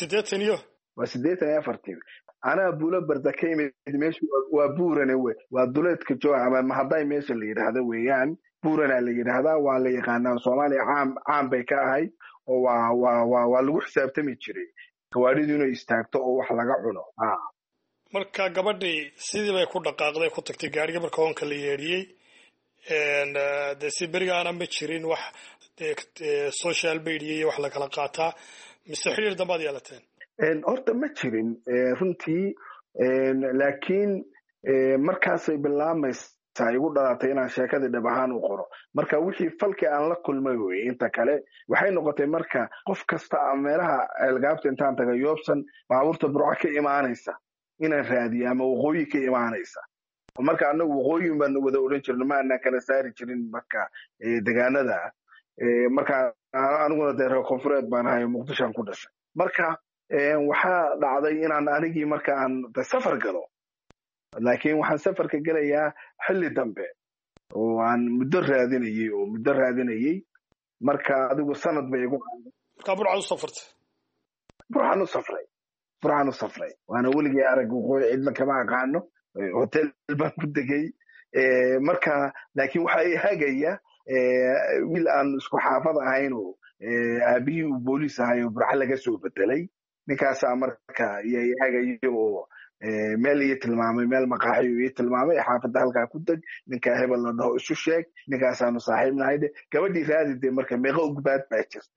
84 anaa buulo barda ka imid meesha waa buurane waa duleedka jooga ama mahadday meesha la yidhaahdo weeyaan buurana la yidhaahdaa waa la yaqaanaa soomaaliya caam bay ka ahayd oo waa lagu xisaabtami jiray gawaadhidu inay istaagto oo wax laga cuno marka gabadhii sidii bay ku dhaqaaqday ku tagtay gaariga marka hoonka la yeedhiyey dee si berigaana ma jirin wax social media iyo wax la kala qaataa mise xiriir dambaad yeelateen horta ma jirin runtii laakiin markaasay bilaamaysaa igu dhalatay inaan sheekadii dhab ahaan u qoro marka wixii falkii aan la kulmay wey inta kale waxay noqotay marka qof kasta ama meelaha ceelgaabta intaan taga yoobsan baabuurta burco ka imaanaysa inaan raadiyo ama waqooyi ka imaanaysa marka anagu waqooyin baan wada odhan jirna ma aanaan kala saari jirin marka deegaanada marka aniguna dee reer koonfureed baan ahay muqdishoan ku dhashay marka waxaa dhacday inaan anigii marka aan safar galo laakiin waxaan safarka gelayaa xilli dambe oo aan muddo raadinayay marka adigu sanad bay igu marka burcad u safartay burcaan u safray waana weligii arag waqooyi cidna kama aqaano hotel baan ku degay marka laakiin waxa i hagaya wiil aan isku xaafad ahayn oo aabihii uu booliis ahay oo burca laga soo bedelay ninkaasaa marka i hagaya oo meel ii tilmaamay meel maqaaxi ii tilmaamay xaafadda halkaa ku deg ninkaa hebel la dhaho isu sheeg ninkaasaanu saaxiibnahay de gabadhii raadide marka meeqo ugbaad baa jirta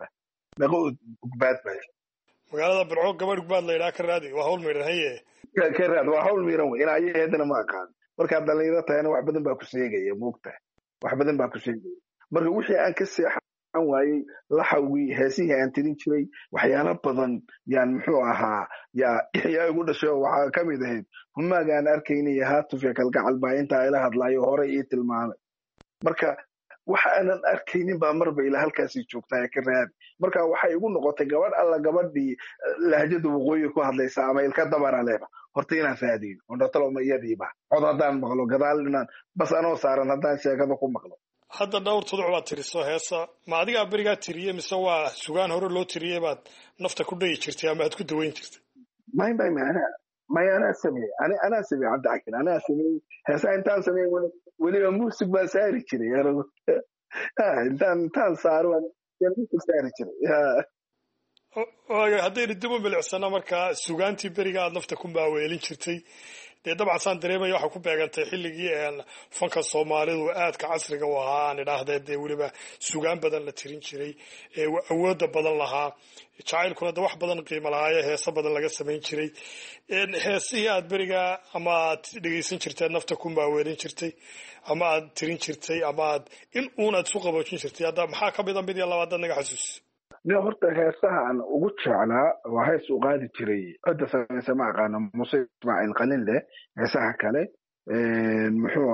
magaalada burco gabadh ugbaad la yidhaha ka raadi waa hawl miran haye ka raad waa hawl miran wey inaa ayaheedana ma aqaan markaad dhalinyaro tahayna wax badan baa ku sheegaya moogtahay marka wixii aan ka seexan waayey laxawgii heesihii aan tirin jiray waxyaalo badan yaan muxuu ahaa yaa igu dhashay oo waxaa ka mid ahayd humaaga aan arkaynay haatufya kalgacal baa intaa ila hadlaayo horey ii tilmaamay marka waxa aanan arkaynin baa marba ilaa halkaasii joogtaa ee ka raadi marka waxay igu noqotay gabadh alla gabadhii lahjada waqooyi ku hadlaysa ama ilka dabara leba horta inaan raadiyo ondhataloma iyadiiba cod haddaan maqlo gadaal inaan bas anoo saaran haddaan sheekada ku maqlo hadda dhowr tuduc baad tiriso heesa ma adigaa berigaa tiriye mise waa sugaan hore loo tiriyey baad nafta ku dhayi jirtay ama aad ku daweyn jirtay may anaa sameeyey cabdicakir anaa sameeyey heesaa intaan sameey weliba muusig baan saari jiray intaan saaro muusig saari jiray haddaynu dib u milicsano markaa sugaantii beriga aad nafta ku maaweelin jirtay dee dabcan saan dareemaya waxaa ku beegantay xilligii fanka soomaalidu aadka casriga u ahaa aan idhaahdee dee weliba sugaan badan la tirin jiray awoodda badan lahaa jacaylkuna de wax badan qiimo lahaaye heeso badan laga samayn jiray heesihii aad beriga ama aad dhegaysan jirtay nafta ku maaweelin jirtay ama aad tirin jirtay ama aad in uun aad isu qaboojin jirtay hadda maxaa ka mida mid iyo labaad naga xasuusi horta heesaha aan ugu jeclaa waa hees u qaadi jiray cidda samaysa ma aqaano muse ismaaciil qalin leh heesaha kale muxuu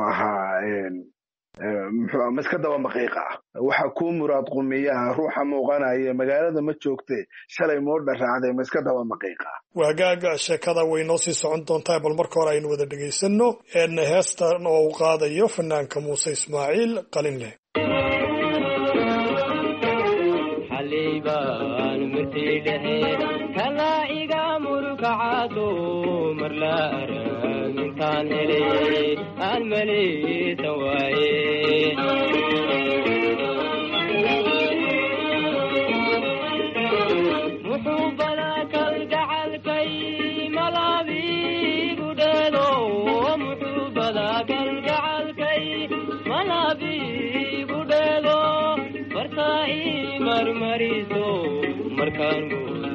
ahaa miska daba maqiiqa waxa kuu muraad qumiyaha ruuxa muuqanaya magaalada ma joogte shalay moodha raacday miska daba maqiiqa waagaaga sheekada way noo sii socon doontaa bal marka hore aynu wada dhegaysano heestan oo u qaadayo fanaanka muuse ismaaciil qalin leh kalaa'iga murugacado marla arag intaan helay aan maleysan waaye muxuu badaa kalgacalkay malaabigu dheelo muxuu badaa kalgacalkay malaabigu dheelo markaa ii marmariso markaan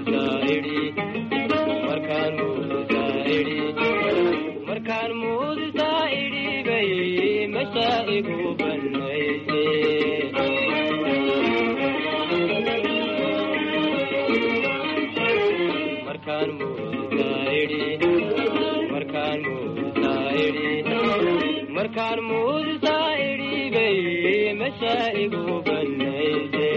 muudusaa idhi bay mashaa igu banayse markaan muudusaa idhi bay mashaa igu banayse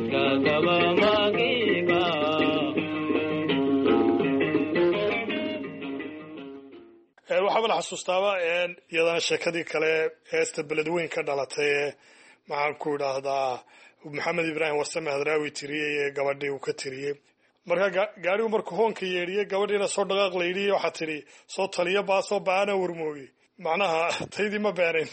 geedka gaba magiiba waxaa la xasuustaaba iyadana sheekadii kale heesta beledweyn ka dhalatay maxaan ku idhaahdaa maxamed ibraahim warsame hadraawi tiriyey ee gabadhii uu ka tiriyey marka gaarigu markuu hoonka yeedhiyey gabadhiina soo dhaqaaq la yidhi waxaa tidhi soo taliyo baasoo baana warmooge macnaha taydii ma beenayn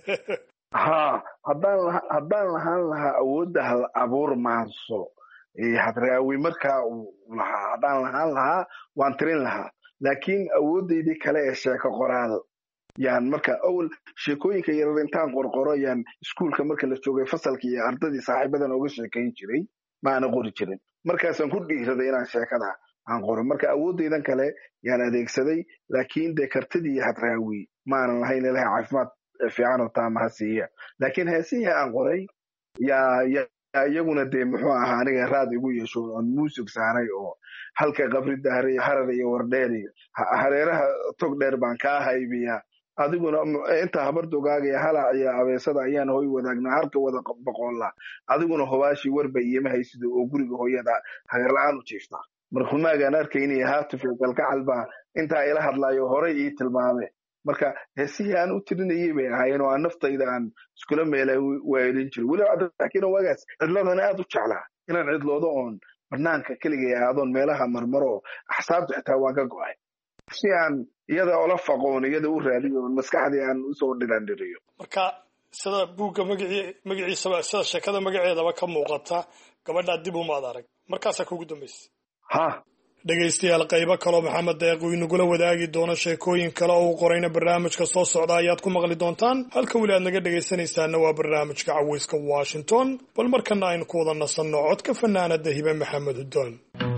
ha haddaan lahaan lahaa awoodda hal abuur maanso hadraawi markaa uu lahaa haddaan lahaan lahaa waan tirin lahaa laakiin awoodaydii kale ee sheeko qoraal yaan marka awal sheekooyinka yarar intaan qorqoro yaan iskuulka marka la joogay fasalka iyo ardadii saaxiibadan oga sheekayn jiray ma aana qori jirin markaasaan ku dhiiraday inaan sheekada aan qoro marka awoodaydan kale yaan adeegsaday laakiin dee kartidii hadraawi maanan lahayn ilahay caafimaad fiican oo taama ha siiya laakiin heesihii aan qoray yaa iyaguna dee muxuu ahaa aniga raad igu yeesho oon muusig saaray oo halka qabrida harar iyo wardheer iyo hareeraha tog dheer baan kaa haybiyaa adiguna inta habardogaaga halac iyo abeesada ayaan hoy wadaagnaa halka wada boqolla adiguna hobaashii warba iyama haysida oo guriga hooyada hagarla-aan u jiiftaa marxumaagaan arkaynaya haatif iyo galgacal baa intaa ila hadlaayo horay ii tilmaame marka heesihii aan u tirinayay bay ahaayeen oo aan naftayda aan iskula meelay waa elin jiray weliba cabdiraxkiin waagaas cidladana aad u jeclaa inaan cidloodo oon barnaanka keligay aadoon meelaha marmaro axsaabta xitaa waan ka go'ay si aan iyada ola faqoon iyada u raadiyo oon maskaxdii aan usoo dhirandhiriyo marka sida buugga magaciisaba sida sheekada magaceedaba ka muuqata gabadhaa dib umaad arag markaasaa kugu dambaysa ha dhegaystayaal qaybo kaloo maxamed deeq uu inagula wadaagi doono sheekooyin kale oo uu qorayna barnaamijka soo socda ayaad ku maqli doontaan halka weli aad naga dhegaysanaysaana waa barnaamijka caweyska washington bal markana aynu ku wada nasanno codka fanaanada hibe maxamed hudoon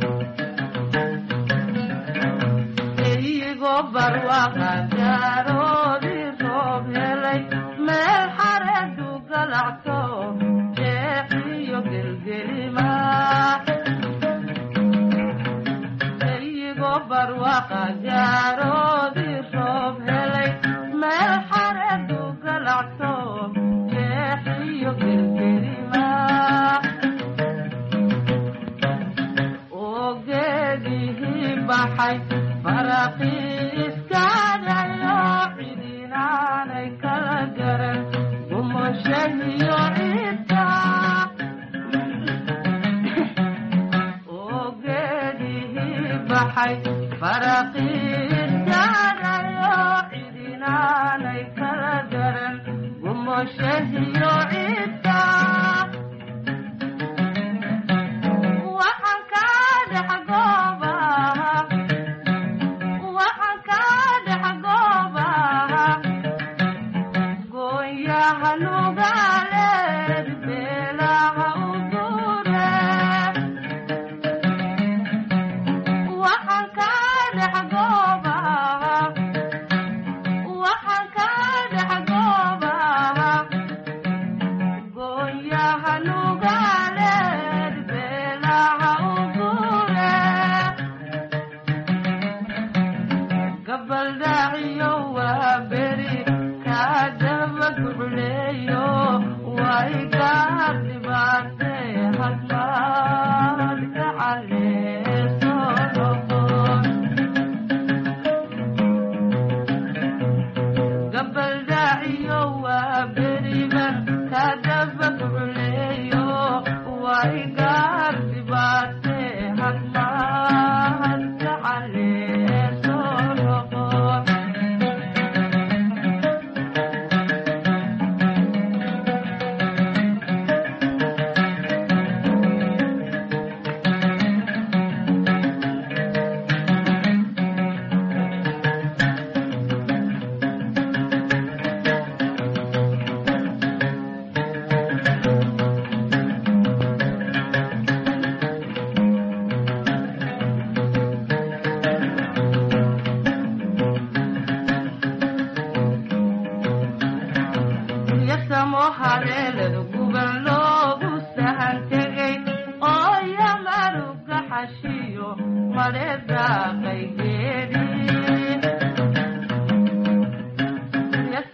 barwaqa gaaroodii roob helay meel xareedu galacto jeexiyo gelgelima oo geedihii baxay faraqii iskaadayo cidinaanay kala garan gumashahiyo cidda oo geedihii baxay faraqiiskaadayo cidinaanay kala garan gumoshahiyo cidda waxaan kaa dhex goobaha gooyaha nugaaleed beelaha u dure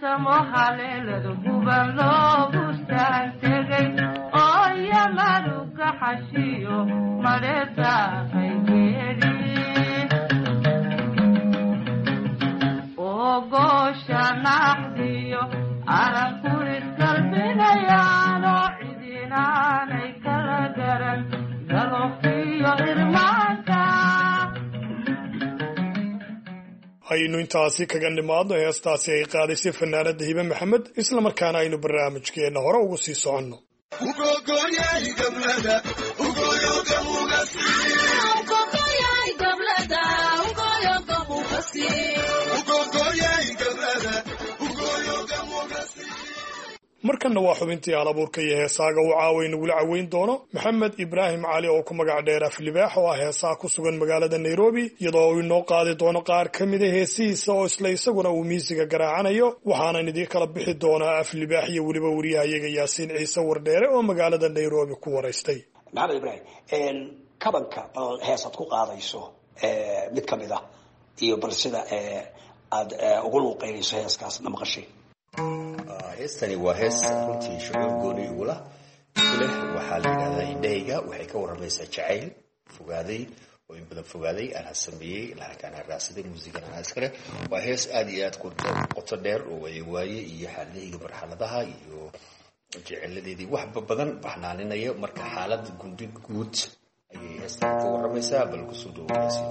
haleelada guban loogu saan tegay oo yamaruga xashiyo mareta qaygeeri oo goosha naxdiyo aranku iskalbinayaano cidinaanay kala garan galofiyo irmaanka aynu intaasi kaga nimaadno heestaasi ay qaadaysay fanaanada hibe maxamed isla markaana aynu barnaamijkeenna hore ugu sii soconno markanna waa xubintii alabuurka iyo heesaaga uu caaway nagula caweyn doono maxamed ibraahim cali oo ku magac dheer aflibaax oo ah heesaha ku sugan magaalada nairobi iyadoo uu inoo qaadi doono qaar ka mida heesihiisa oo isla isaguna uu miisiga garaacanayo waxaanan idiin kala bixi doonaa aflibaax iyo weliba wariyahayaga yaasiin ciise wardheere oo magaalada nairobi ku waraystay maxamed ibraahim kabanka bal heesaad ku qaadayso mid ka mid ah iyo bal sida aad ugu luuqeynayso heeskaas na maqashay heestani waa hees runtii shucuur gooni igula leh waxaa la yidhahdaa indhahayga waxay ka waramaysaa jacayl fogaaday oo in badan fogaaday anaa sameeyey laakiin anaa raacsaday muusigan anaa iskale waa hees aada iyo aad qoto dheer oo waaye iyo xaaladahayga marxaladaha iyo jeceladeedii waxba badan baxnaaninaya marka xaalada gundi guud ayay heestani ka waramaysaa bal kusoo dhawaasi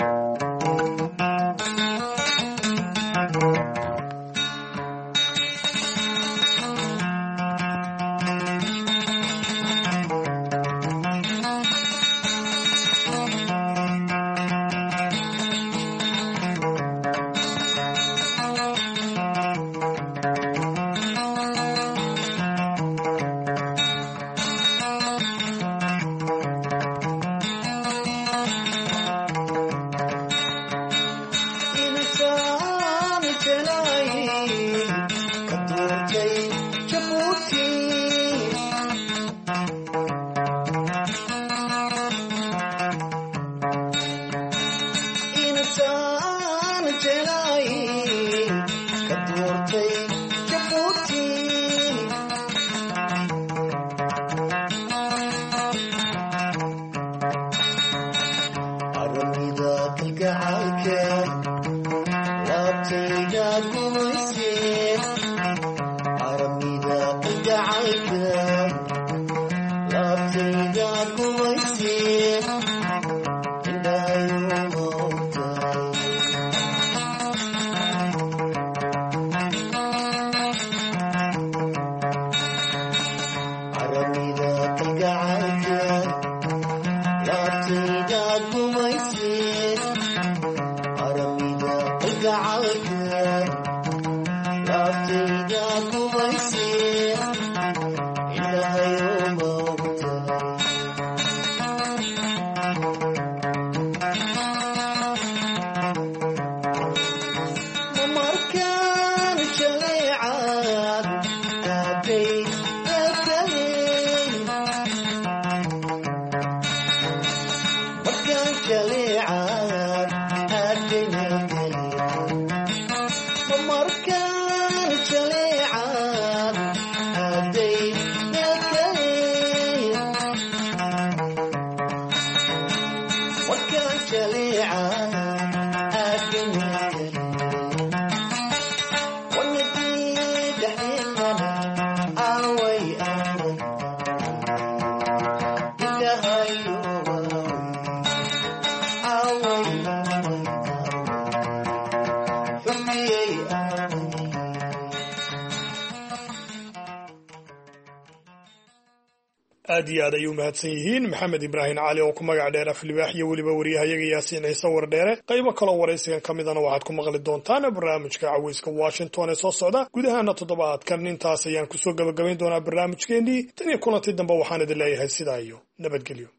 aad iyo aad ayuu mahadsan yihiin maxamed ibraahim cali oo ku magac dheer aflibaax iyo weliba wariyahayaga yaasiin ciise wardheere qaybo kaloo waraysigan ka midana waxaad ku maqli doontaan barnaamijka caweyska washington ee soo socda gudahaana toddobaadkan intaas ayaan kusoo gabagabayn doonaa barnaamijkeennii tan iyo kulantii dambe waxaan idin leeyahay sidaa iyo nabadgelyo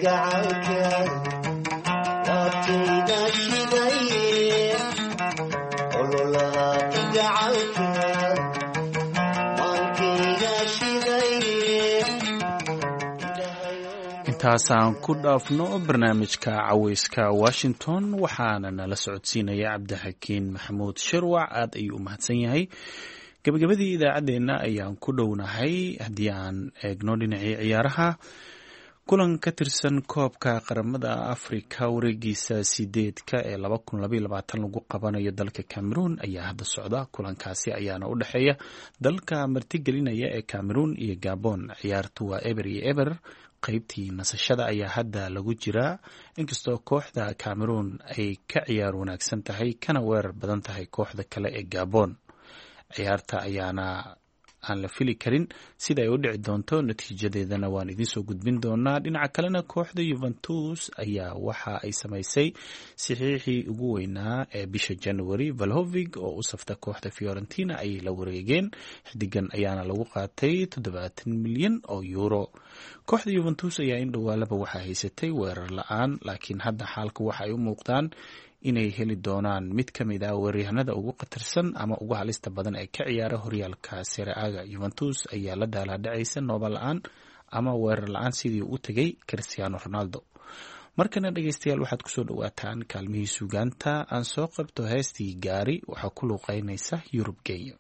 intaasaan ku dhaafno barnaamijka caweyska washington waxaana nala socodsiinaya cabdixakiin maxamuud shirwac aad ayuu u mahadsan yahay gabagabadii idaacaddeenna ayaan ku dhownahay haddii aan eegno dhinacii ciyaaraha kulan ka tirsan koobka qaramada afrika wareegiisa sideedka ee lagu qabanayo dalka cameroon ayaa hadda socda kulankaasi ayaana u dhexeeya dalka martigelinaya ee cameroon iyo gabon ciyaartu waa eber iyo eber qaybtii nasashada ayaa hadda lagu jiraa inkastoo kooxda cameroon ay ka ciyaar wanaagsan tahay kana weerar badan tahay kooxda kale ee gabon ciyaarta ayaana aan la fili karin sida ay u dhici doonto natiijadeedana waan idinsoo gudbin doonaa dhinaca kalena kooxda Juventus ayaa waxa ay samaysay saxiixii ugu weynaa ee bisha January Vlahovic oo u safta kooxda Fiorentina ay la wareegeen xidigan ayaana lagu qaatay 70 milyan oo euro kooxda Juventus ayaa in dhawaalaba waxa haysatay weerar la'aan laakiin hadda xaalku waxa ay u muuqdaan inay heli doonaan mid ka mid ah weeraryahanada ugu qatarsan ama ugu halista badan ee ka ciyaara horyaalka Serie A Juventus ayaa la daaladhacaysa nooba la'aan ama weerar la'aan sidii uu tagay Cristiano Ronaldo markana dhageystayaal waxaad ku soo dhawaataan kaalmihii suugaanta aan soo qabto heestii gaari waxa ku luuqeynaysa Yurub Geeyo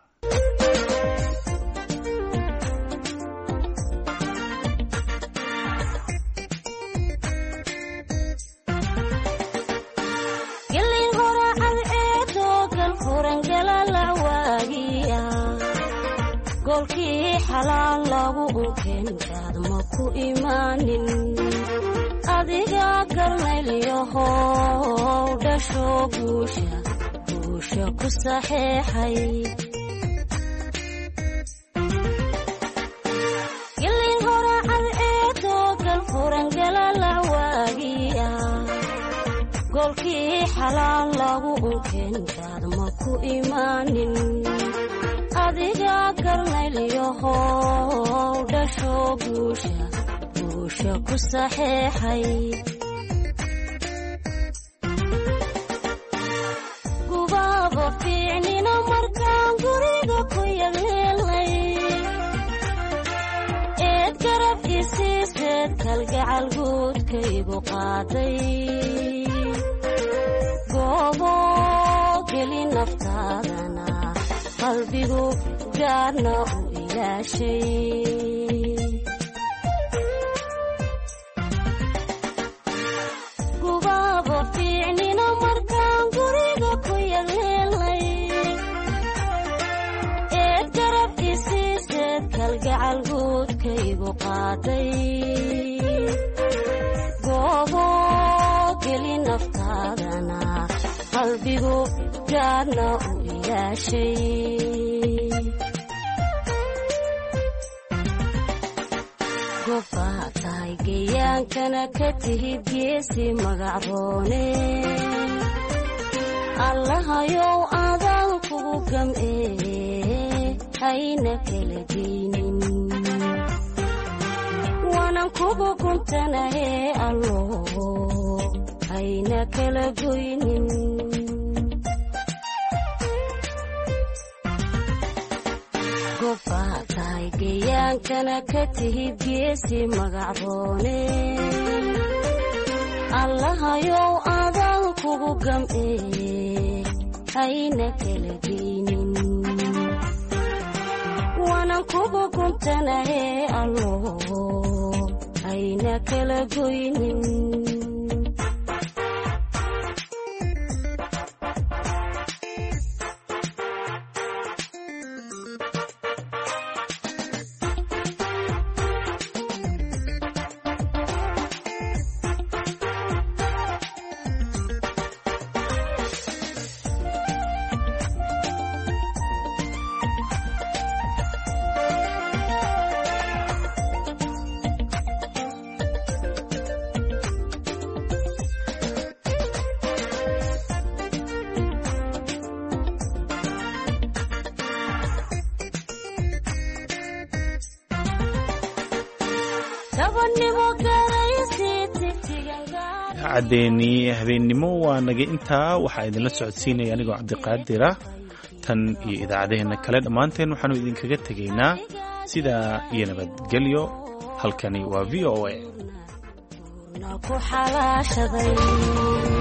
golkii xalaan lagu uken kaad ma ku imaanin adiga garnayliyaho dhasho guusha ku saxeexay gilin horacad eedoo galfuran galala waagiya golkii xalaan lagu uken kaad ma ku imaanin adiga garnayliyaho dhasho guusha ku saxeexay gubaabo fiicnina markaan guriga ku yagleelnay eed garab isiiseed kalgacal guudkaygu qaaday goobo geli naftaadana qalbigu gaarna u ilaashay gubaabo fiicnina markaan guriga ku yagleelnay eed garab isiiseed kalgacal guudkaygu qaaday goobo geli naftaadana qalbigu gaarna u gobbaa tahay geyaankana ka tihid geesi magacroone allahayow adaan kugu gam'ee hayna kala geynin waanan kugu guntanahee allo hayna kala goynin gobbaa tahay geyaankana ka tihid geesi magacroone allahayow adaan kugu gam'ee hayna kala geynin waanan kugu guntanahee allo hayna kala goynin gabadhnimo garaysid idaacaddeenii habeennimo waa naga intaa waxaa idinla socodsiinaya anigoo cabdiqaadir ah tan iyo idaacadaheenna kale dhammaanteen waxaanu idinkaga tegaynaa sidaa iyo nabadgelyo halkani waa v o a